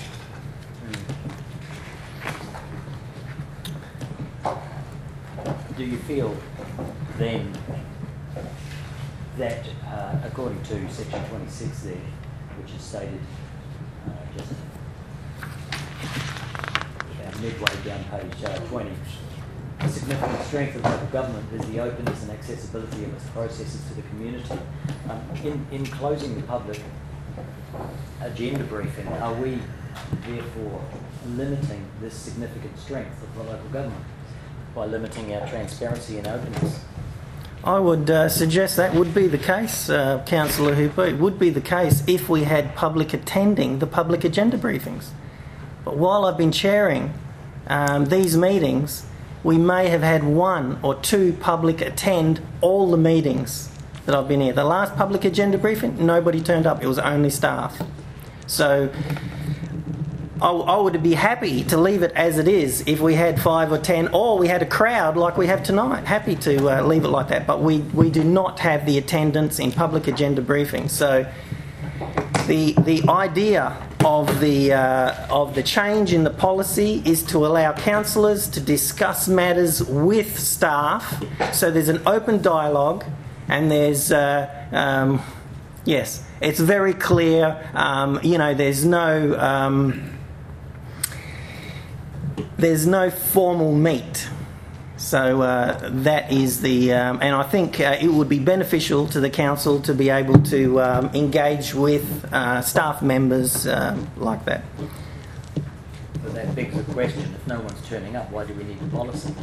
Do you feel then that, uh, according to section twenty-six there, which is stated uh, just uh, midway down page uh, twenty, the significant strength of local government is the openness and accessibility of its processes to the community. Um, in, in closing the public agenda briefing, are we therefore limiting this significant strength of the local government by limiting our transparency and openness? I would uh, suggest that would be the case, uh, Councillor Hooper. It would be the case if we had public attending the public agenda briefings. But while I've been chairing um, these meetings, we may have had one or two public attend all the meetings that I've been here. The last public agenda briefing, nobody turned up. It was only staff. So I, I would be happy to leave it as it is if we had five or ten, or we had a crowd like we have tonight. Happy to uh, leave it like that. But we, we do not have the attendance in public agenda briefings. So the the idea of the uh, of the change in the policy is to allow councillors to discuss matters with staff. So there's an open dialogue, and there's uh, um, yes, it's very clear. Um, you know, there's no um, there's no formal meet. So uh, that is the, um, and I think uh, it would be beneficial to the council to be able to um, engage with uh, staff members um, like that. But that begs the question: if no one's turning up, why do we need a policy?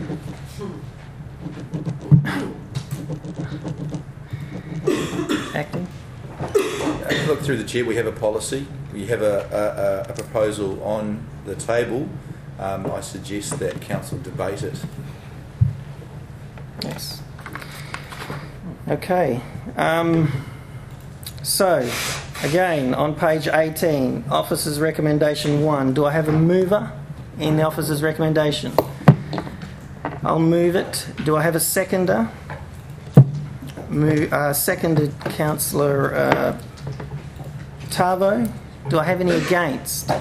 Acting. Uh, look, through the chair, we have a policy. We have a, a, a proposal on the table. Um, I suggest that council debate it. Yes. Okay. Um, so, again, on page eighteen, officer's recommendation one. Do I have a mover in the officer's recommendation? I'll move it. Do I have a seconder? Move, uh, seconded Councillor uh, Tavo. Do I have any against?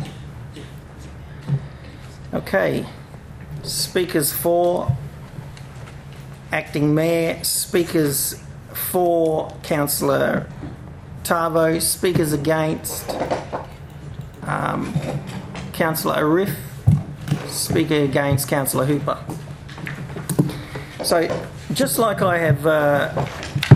Okay. Speakers for. Acting Mayor. Speakers for Councillor Tavo. Speakers against um, Councillor Arif. Speaker against Councillor Hooper. So, just like I have uh,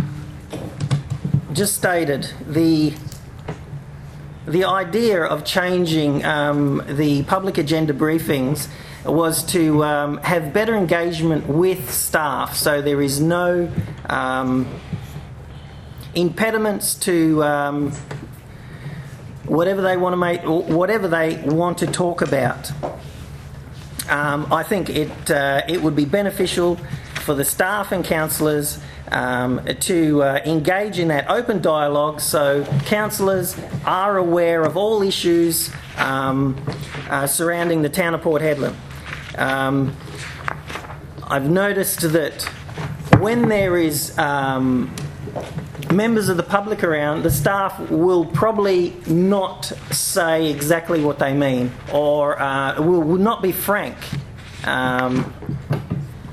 just stated, the the idea of changing um, the public agenda briefings was to um, have better engagement with staff, so there is no um, impediments to um, whatever they want to make, whatever they want to talk about. Um, I think it uh, it would be beneficial for the staff and councillors um, to uh, engage in that open dialogue, so councillors are aware of all issues um, uh, surrounding the town of Port Hedland. Um, I've noticed that when there is um, members of the public around, the staff will probably not say exactly what they mean, or uh, will, will not be frank. Um,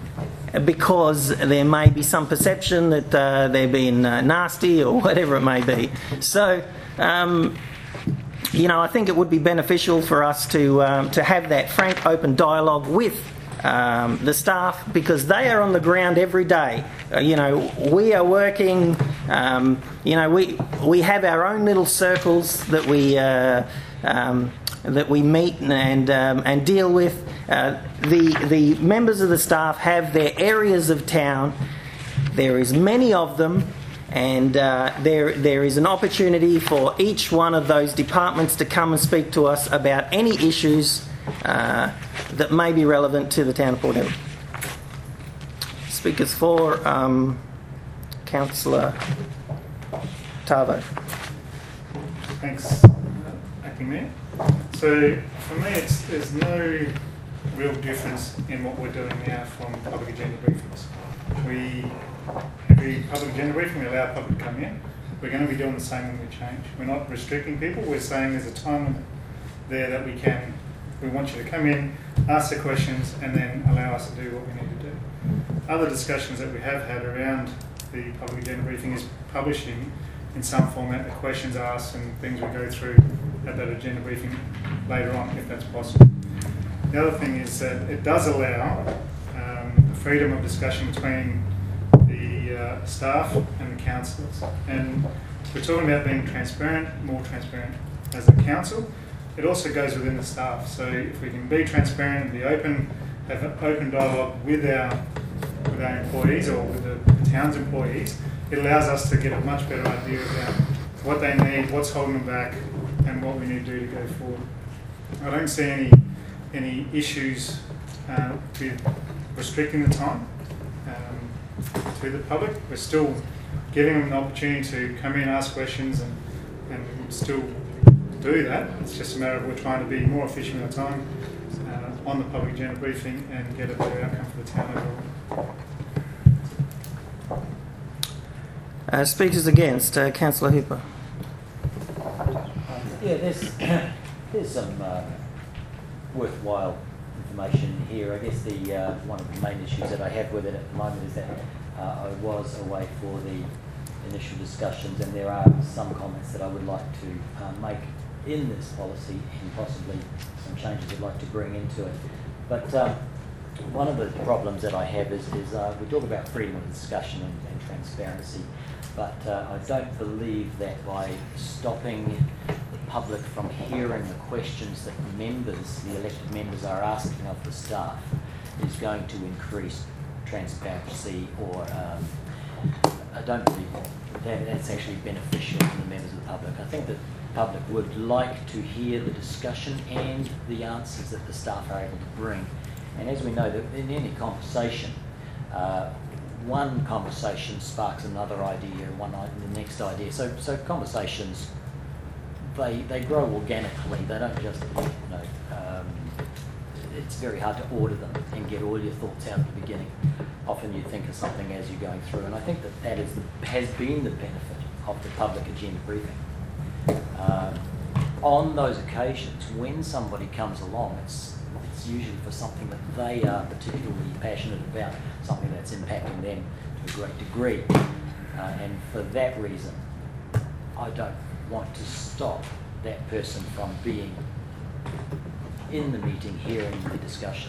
because there may be some perception that uh, they're being uh, nasty or whatever it may be. So, um, you know, I think it would be beneficial for us to um, to have that frank, open dialogue with um, the staff, because they are on the ground every day. Uh, you know, we are working. Um, you know, we we have our own little circles that we uh, um, that we meet and um, and deal with. Uh, the the members of the staff have their areas of town. There is many of them. And uh, there, there is an opportunity for each one of those departments to come and speak to us about any issues uh, that may be relevant to the town of Port Edward. Speakers for um, Councillor Tarvo. Thanks, Acting Mayor. So for me, it's, there's no real difference in what we're doing now from public agenda briefings. We Every public agenda briefing, we allow public to come in. We're going to be doing the same when we change. We're not restricting people. We're saying there's a time limit there that we can, we want you to come in, ask the questions, and then allow us to do what we need to do. Other discussions that we have had around the public agenda briefing is publishing in some format the questions asked and things we go through at that agenda briefing later on, if that's possible. The other thing is that it does allow um, freedom of discussion between Uh, staff and the councillors, and we're talking about being transparent, more transparent as a council. It also goes within the staff, so if we can be transparent and be open, have an open dialogue with our with our employees or with the town's employees, it allows us to get a much better idea about what they need, what's holding them back, and what we need to do to go forward. I don't see any any issues uh, with restricting the time to the public. We're still giving them an opportunity to come in, ask questions, and, and still do that. It's just a matter of we're trying to be more efficient with our time uh, on the public agenda briefing and get a better outcome for the town overall. Uh, speakers against, uh, Councillor Hooper. Yeah, there's, there's some uh, worthwhile information here. I guess the uh, one of the main issues that I have with it at the moment is that uh, I was away for the initial discussions, and there are some comments that I would like to uh, make in this policy and possibly some changes I'd like to bring into it. But uh, one of the problems that I have is, is uh, we talk about freedom of discussion and, and transparency, but uh, I don't believe that by stopping the public from hearing the questions that members, the elected members, are asking of the staff is going to increase transparency, or um, I don't believe that that's actually beneficial to the members of the public. I think that the public would like to hear the discussion and the answers that the staff are able to bring. And as we know, that in any conversation, uh, one conversation sparks another idea, and one the next idea. So, so conversations, they they grow organically. They don't just, you know, um, it's very hard to order them and get all your thoughts out at the beginning. Often you think of something as you're going through, and I think that that is the, has been the benefit of the public agenda briefing. Um, on those occasions, when somebody comes along, it's it's usually for something that they are particularly passionate about, something that's impacting them to a great degree. Uh, and for that reason, I don't want to stop that person from being in the meeting, hearing the discussion.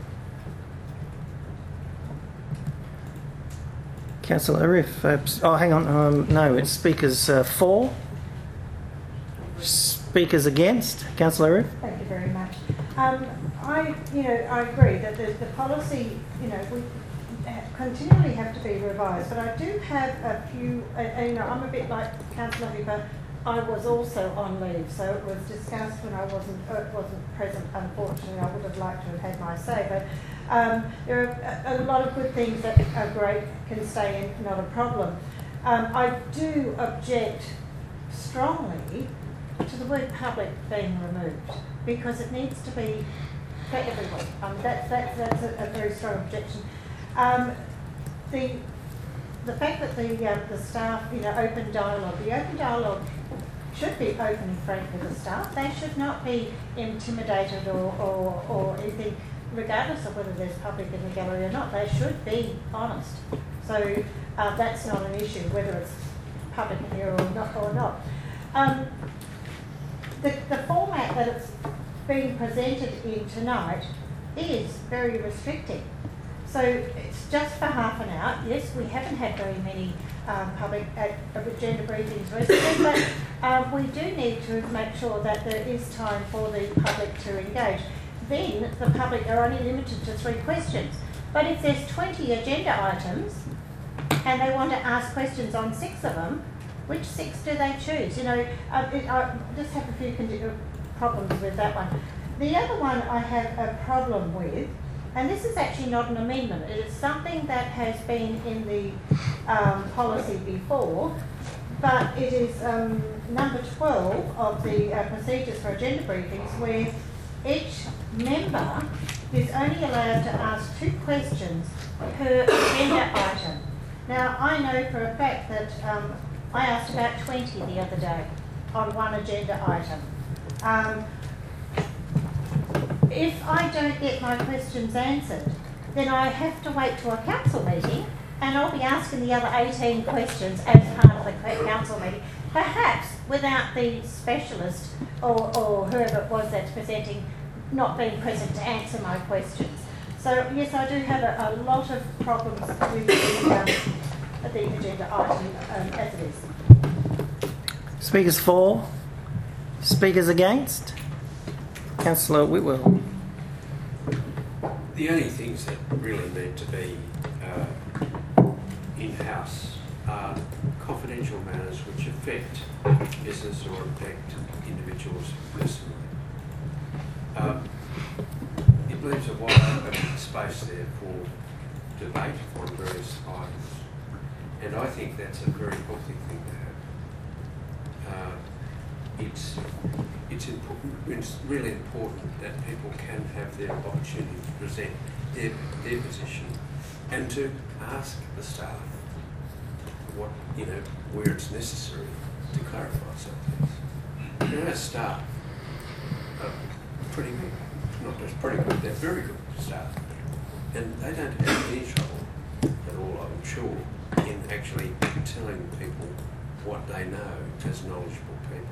Councillor Arif. Uh, oh, hang on. Um, no, it's speakers uh, for. Speakers against. Councillor Arif. Thank you very much. Um, I, you know, I agree that the, the policy, you know, we continually have to be revised. But I do have a few. Uh, you know, I'm a bit like Councillor Hooper. I was also on leave, so it was discussed when I wasn't uh, wasn't present. Unfortunately, I would have liked to have had my say, but um, there are a, a lot of good things that are great, can stay in, not a problem. Um, I do object strongly to the word public being removed, because it needs to be for everyone. Um, that's that's that's a, a very strong objection. Um, the the fact that the uh, the staff, you know, open dialogue, the open dialogue should be open and frank with the staff. They should not be intimidated or, or, or anything regardless of whether there's public in the gallery or not, they should be honest. So uh, that's not an issue, whether it's public in here or not. Or not. Um, the, the format that it's being presented in tonight is very restricting. So it's just for half an hour. Yes, we haven't had very many um, public uh, agenda briefings recently, but um, we do need to make sure that there is time for the public to engage. Then the public are only limited to three questions. But if there's twenty agenda items and they want to ask questions on six of them, which six do they choose? You know, uh, it, I just have a few con- problems with that one. The other one I have a problem with, and this is actually not an amendment, it is something that has been in the um, policy before, but it is um, number twelve of the uh, procedures for agenda briefings, where each member is only allowed to ask two questions per agenda item. Now, I know for a fact that um, I asked about twenty the other day on one agenda item. Um, if I don't get my questions answered, then I have to wait to a council meeting and I'll be asking the other eighteen questions as part of the council meeting, perhaps without the specialist or, or whoever it was that's presenting not being present to answer my questions. So yes, I do have a, a lot of problems with the, um, the agenda item um, as it is. Speakers for? Speakers against? Councillor Whitwell. The only things that really need to be uh, in-house are confidential matters which affect business or affect individuals personally. Um, it leaves a wide open space there for debate on various items, and I think that's a very healthy thing to have. Uh, it's it's important. It's really important that people can have their opportunity to present their their position and to ask the staff what you know where it's necessary to clarify some things. You know, our staff are pretty good, not just pretty good, they're very good staff, and they don't have any trouble at all, I'm sure, in actually telling people what they know as knowledgeable people.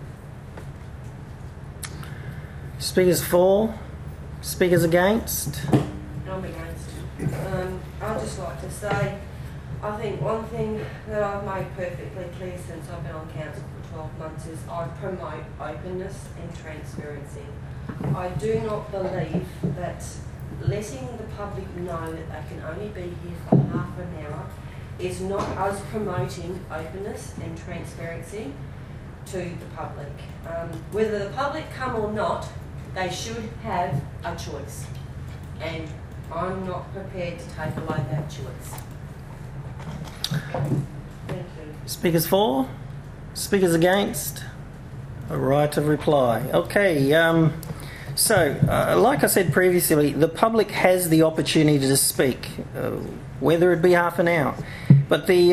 Speakers for? Speakers against? I'm against. Um, I'd just like to say, I think one thing that I've made perfectly clear since I've been on council for twelve months is I promote openness and transparency. I do not believe that letting the public know that they can only be here for half an hour is not us promoting openness and transparency to the public. Um, whether the public come or not, they should have a choice. And I'm not prepared to take away that choice. Thank you. Speakers for? Speakers against? A right of reply. Okay, um, so, uh, like I said previously, the public has the opportunity to speak, uh, whether it be half an hour. But the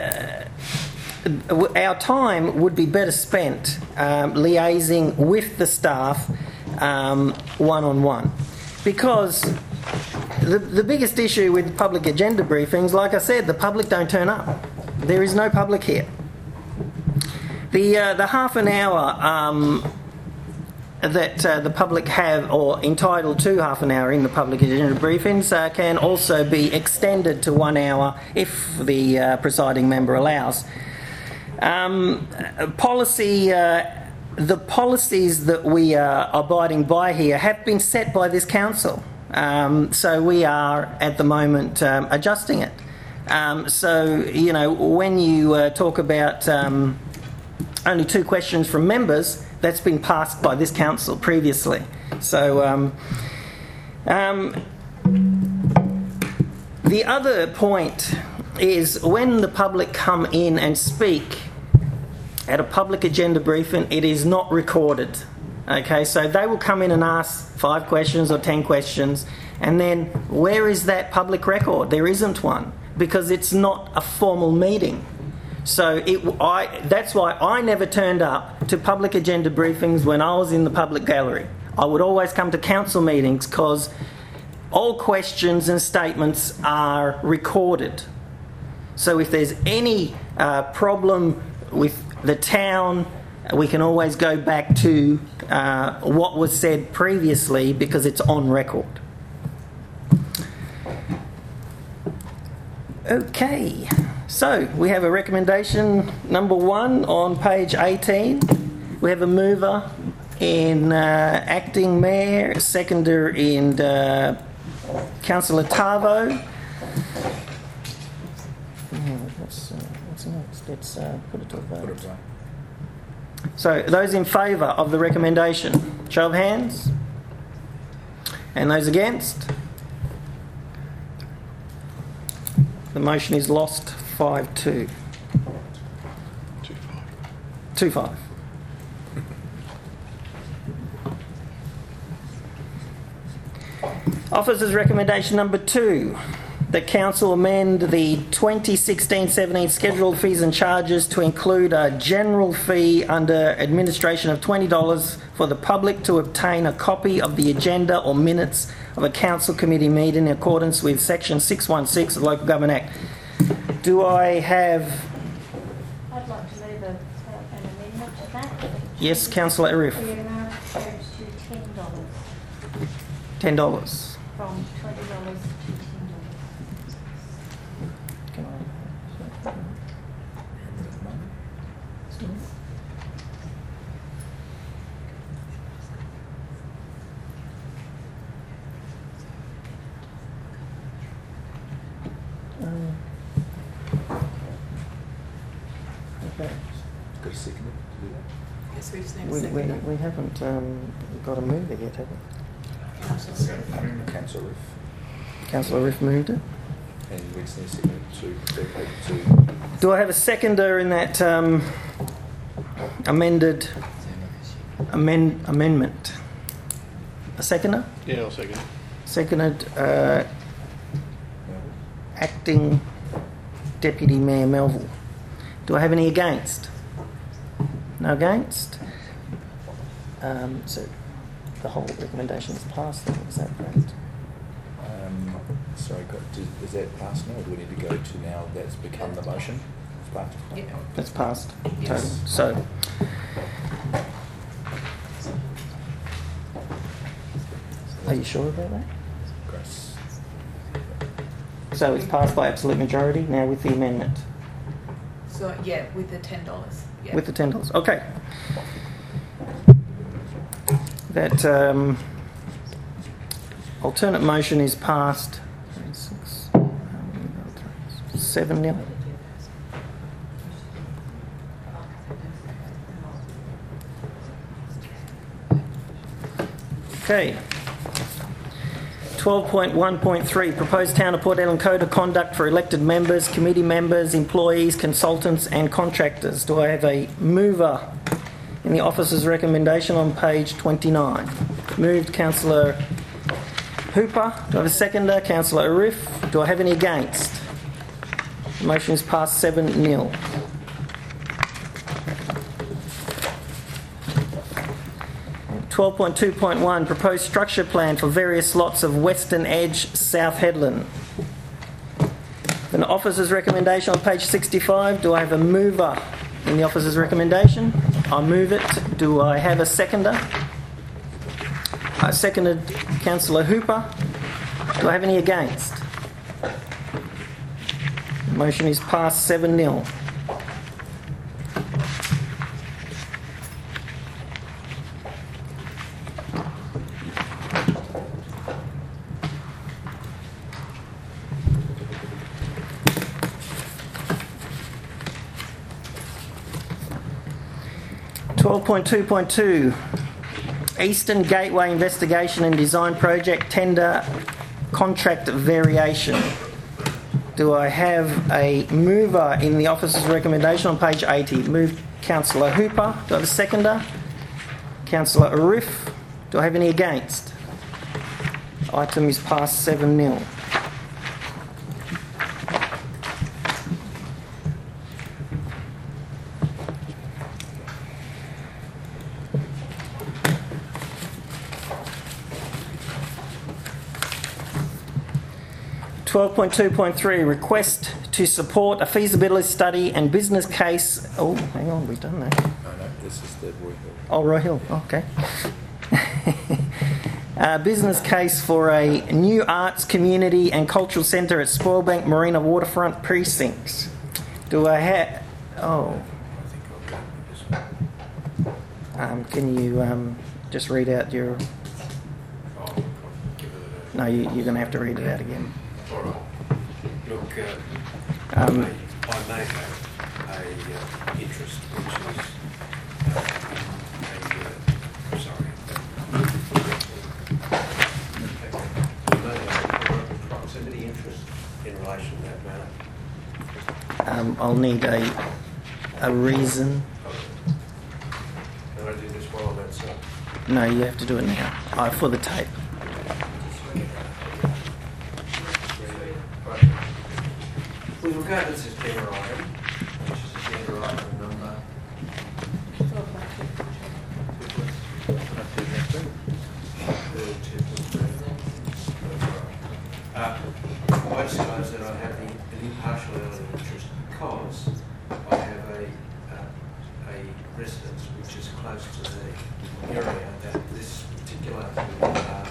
uh, our time would be better spent um, liaising with the staff um, one-on-one. Because the, the biggest issue with public agenda briefings, like I said, the public don't turn up. There is no public here. The uh, the half an hour um, that uh, the public have, or entitled to half an hour in the public agenda briefings, uh, can also be extended to one hour if the uh, presiding member allows. Um, policy, uh, the policies that we are abiding by here have been set by this council. Um, so we are at the moment um, adjusting it. Um, so, you know, when you uh, talk about um, only two questions from members, that's been passed by this council previously. So um, um, the other point is when the public come in and speak at a public agenda briefing, it is not recorded. Okay, so they will come in and ask five questions or ten questions, and then where is that public record? There isn't one, because it's not a formal meeting. So it, I, that's why I never turned up to public agenda briefings when I was in the public gallery. I would always come to council meetings because all questions and statements are recorded. So if there's any uh, problem with the town, we can always go back to uh, what was said previously because it's on record. Okay, so we have a recommendation number one on page eighteen. We have a mover in uh, acting mayor, seconder in uh, Councillor Tarvo. What's, uh, what's next? Let's uh, put it to a vote. So those in favour of the recommendation, show of hands. And those against? The motion is lost five two. two five. Officer's recommendation number two, that Council amend the twenty sixteen seventeen scheduled fees and charges to include a general fee under administration of twenty dollars for the public to obtain a copy of the agenda or minutes of a council committee meeting in accordance with section six one six of the Local Government Act. Do I have... I'd like to move a, uh, an amendment to that. Yes, Councillor Arif. The amount changed to ten dollars. ten dollars. From twenty dollars to ten dollars. Can I... Um, okay. Got a second to do that? Yes, we've seen a We, we, second. we haven't um, got a mover yet, have we? Councillor Riff. Councillor Riff moved it. And we just need a second to, to, to Do I have a seconder in that um, amended amend, amendment? A seconder? Yeah, I'll second. Seconded, uh, acting Deputy Mayor Melville. Do I have any against? No against? Um, so the whole recommendation is passed then, is that correct? Um, sorry, got, does, is that passed now, or do we need to go to now that's become the motion? It's passed? Yeah. That's passed. Yes. So, are you sure about that? Grace. So it's passed by absolute majority now with the amendment? So, yeah, with the ten dollars. Yeah. With the ten dollars. Okay. That um, alternate motion is passed. Six, seven nil. Okay. twelve point one point three, proposed Town of Port Ellen Code of Conduct for elected members, committee members, employees, consultants and contractors. Do I have a mover in the officer's recommendation on page twenty-nine? Moved, Councillor Hooper. Do I have a seconder? Councillor Arif. Do I have any against? The motion is passed seven nil. twelve point two point one, proposed structure plan for various lots of Western Edge, South Headland. An officer's recommendation on page sixty-five. Do I have a mover in the officer's recommendation? I'll move it. Do I have a seconder? I seconded Councillor Hooper. Do I have any against? The motion is passed seven nil. twelve point two point two, Eastern Gateway Investigation and Design Project Tender Contract Variation. Do I have a mover in the officer's recommendation on page eighty? Moved, Councillor Hooper. Do I have a seconder? Councillor Arif. Do I have any against? Item is passed seven nil. twelve point two point three, request to support a feasibility study and business case. Oh, hang on, we've done that. No, no, this is the Roy Hill. Oh, Roy Hill, okay. uh, business case for a new arts, community and cultural centre at Spoilbank Marina Waterfront Precincts. Do I have... Oh. Um, can you um, just read out your... No, you, you're going to have to read it out again. All right. Look, uh, Um, I, may, I may have a uh, interest which is uh, a, uh, sorry. I may have a proximity interest in relation to that matter. um, I'll need a, a reason. Can I do this while I'm outside? No, you have to do it now. Uh, for the tape. With regard to this agenda item, which is agenda item number uh, I disclose that I have the, an impartial element of interest because I have a uh, a residence which is close to the area that this particular uh, uh,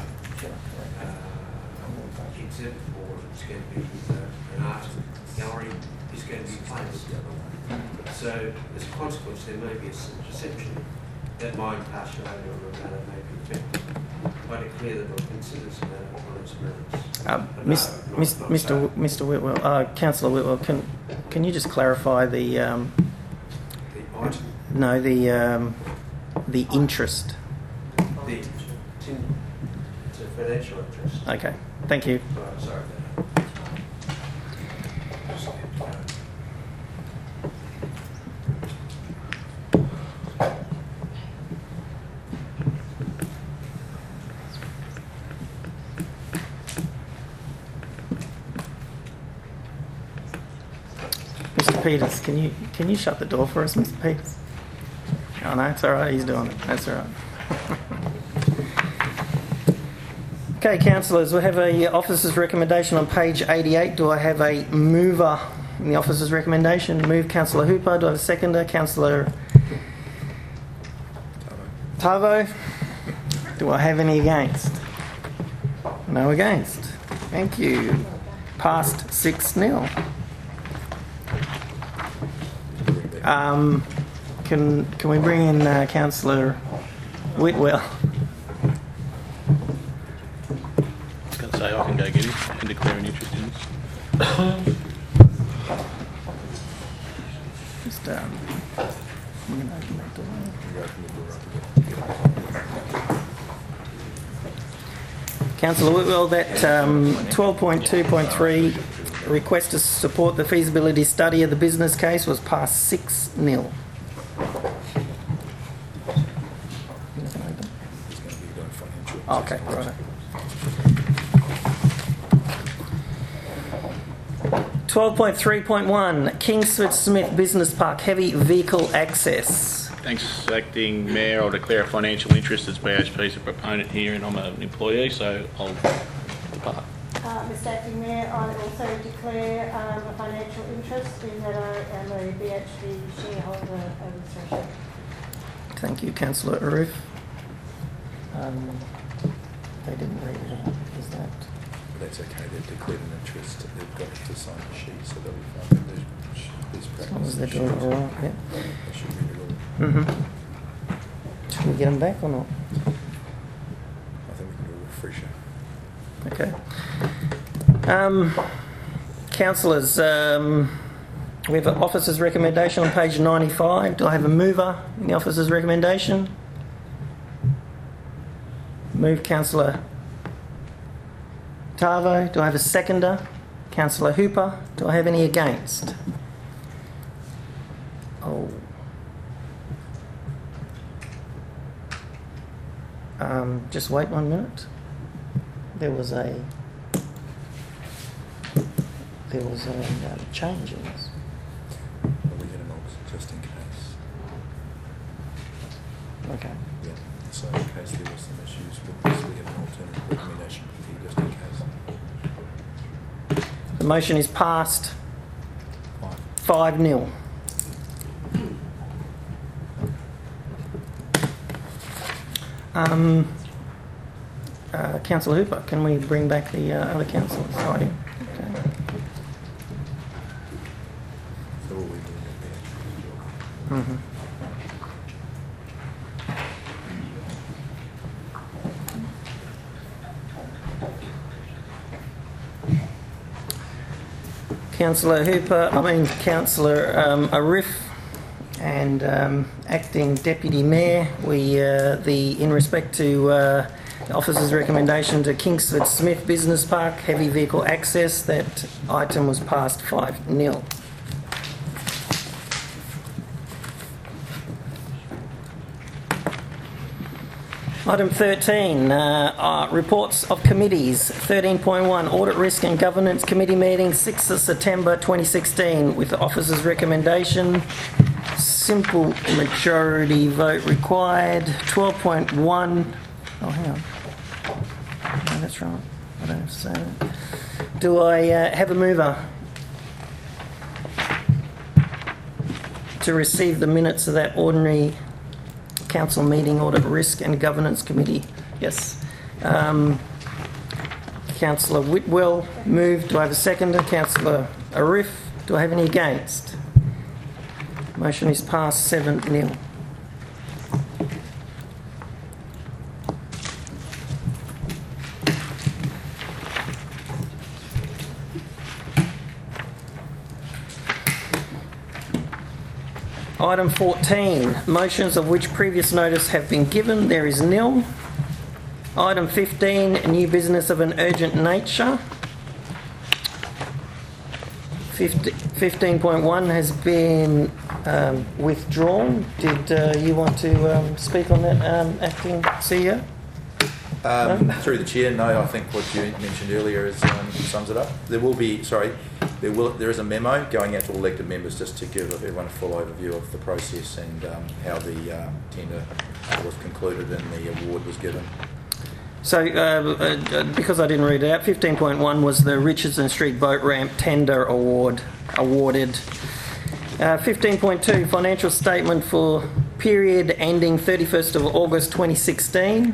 exhibit for is going to be uh, an art gallery is going to be placed. So, as a consequence, there may be a perception that my impartiality on the matter may be affected. I declare that I'll consider this matter on its merits. Uh, But Miss, no, Miss, not- not Mister so. W- Mister Whitwell, uh, Councillor Whitwell, can can you just clarify the um, The item, no the um, the interest? the, it's in- it's a financial interest. Okay, thank you. Right, sorry about that. Mister Peters, can you can you shut the door for us, Mister Peters? Oh no, it's all right. He's doing it. That's all right. Okay, councillors, we have a officer's recommendation on page eighty-eight. Do I have a mover in the officer's recommendation? Move Councillor Hooper. Do I have a seconder? Councillor Tavo. Do I have any against? No against. Thank you. Passed six nil. Um, can can we bring in uh, Councillor Whitwell? I was going to say I can go get him and declare an interest in this. Just um, I'm gonna open that door. Councillor Whitwell, that um, twelve point two point three request to support the feasibility study of the business case was passed six nil. Okay, right. twelve point three point one, Kingsford Smith Business Park, heavy vehicle access. Thanks, Acting Mayor. I'll declare a financial interest as B H P is a proponent here and I'm an employee, so I'll depart. Uh, Mister Acting Mayor, I also declare um, a financial interest in that I am a B H P shareholder administration. Thank you, Councillor Arif. Um, they didn't read it out. Is that? That's okay, they've declared an interest, they've got to sign a sheet, so they'll be fine. There's, there's As long as practice. they're doing it all right, yeah. They should read it all. Mm-hmm. Should we get them back or not? I think we can do a refresher. Okay. Um, councillors, um, we have an officer's recommendation on page ninety-five. Do I have a mover in the officer's recommendation? Move Councillor Tavo. Do I have a seconder? Councillor Hooper. Do I have any against? Oh. Um, just wait one minute. There was a there was a um, change in this. Are we going to knock just in case? Okay. Yeah. So in case there was some issues with this, we have an alternative recommendation for you just in case. The motion is passed five nil. Um, uh, Councillor Hooper, can we bring back the uh, other councillors? Okay. Mm-hmm. Councillor Hooper, I mean Councillor um, Arif, and um, Acting Deputy Mayor, we uh, the in respect to uh, the officer's recommendation to Kingsford Smith Business Park heavy vehicle access, that item was passed five nil. Item thirteen, uh, uh, reports of committees. thirteen point one, Audit Risk and Governance Committee meeting, sixth of September twenty sixteen, with the officer's recommendation. Simple majority vote required. twelve point one, oh hang on, no, that's wrong, I don't have to say that. Do I uh, have a mover to receive the minutes of that ordinary council meeting, Audit Risk and Governance Committee? Yes. Um, Councillor Whitwell moved. Do I have a seconder? Councillor Arif. Do I have any against? Motion is passed seven nil. Item fourteen, motions of which previous notice have been given. There is nil. Item fifteen, new business of an urgent nature. fifteen point one has been um, withdrawn. Did uh, you want to um, speak on that, um, Acting C E O? Um, No? Through the chair, no. I think what you mentioned earlier is, um, sums it up. There will be, sorry, there will there is a memo going out to all elected members just to give everyone a full overview of the process and um, how the uh, tender was concluded and the award was given. So, uh, uh, because I didn't read it out, fifteen point one was the Richardson Street Boat Ramp Tender Award awarded. Uh, fifteen point two, financial statement for period ending thirty-first of August twenty sixteen.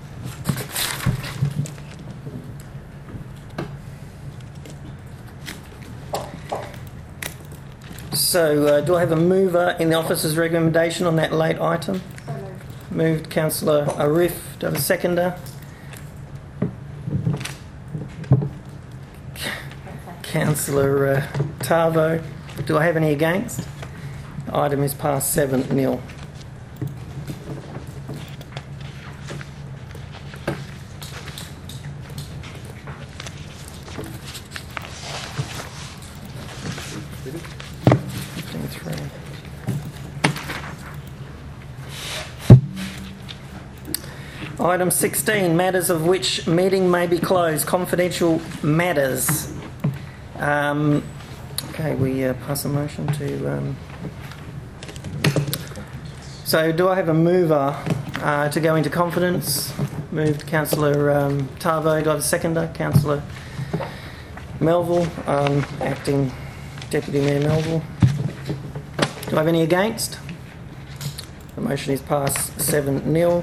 So, uh, do I have a mover in the officer's recommendation on that late item? Moved Councillor Arif. Do I have a seconder? Councillor uh, Tarvo. Do I have any against? The item is passed seven nil. Item sixteen, matters of which meeting may be closed, confidential matters. Um, okay, we uh, pass a motion to... Um, so do I have a mover uh, to go into confidence? Moved Councillor um, Tarvo. Do I have a seconder? Councillor Melville, um, Acting Deputy Mayor Melville. Do I have any against? The motion is passed seven nil.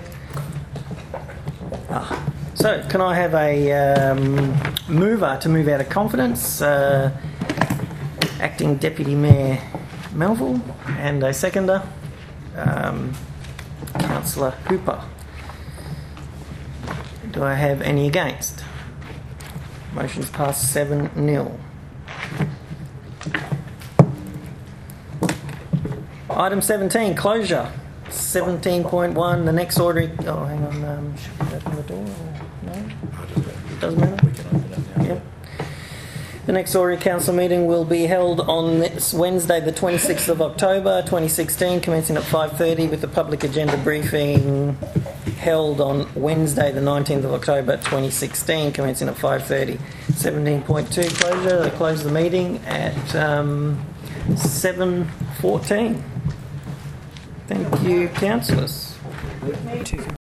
Ah. So, can I have a um, mover to move out of confidence? Uh, Acting Deputy Mayor Melville, and a seconder, um, Councillor Hooper. Do I have any against? Motion's passed seven nil. Item seventeen, closure. seventeen point one, the next order. Oh, hang on. Um, should we open the door? Or no? It doesn't matter. We can open it now. Yep. The next Order Council meeting will be held on this Wednesday, the twenty-sixth of October, twenty sixteen, commencing at five thirty, with the public agenda briefing held on Wednesday, the nineteenth of October, twenty sixteen, commencing at five thirty. seventeen point two, closure. They close the meeting at um, seven fourteen. Thank you, councillors.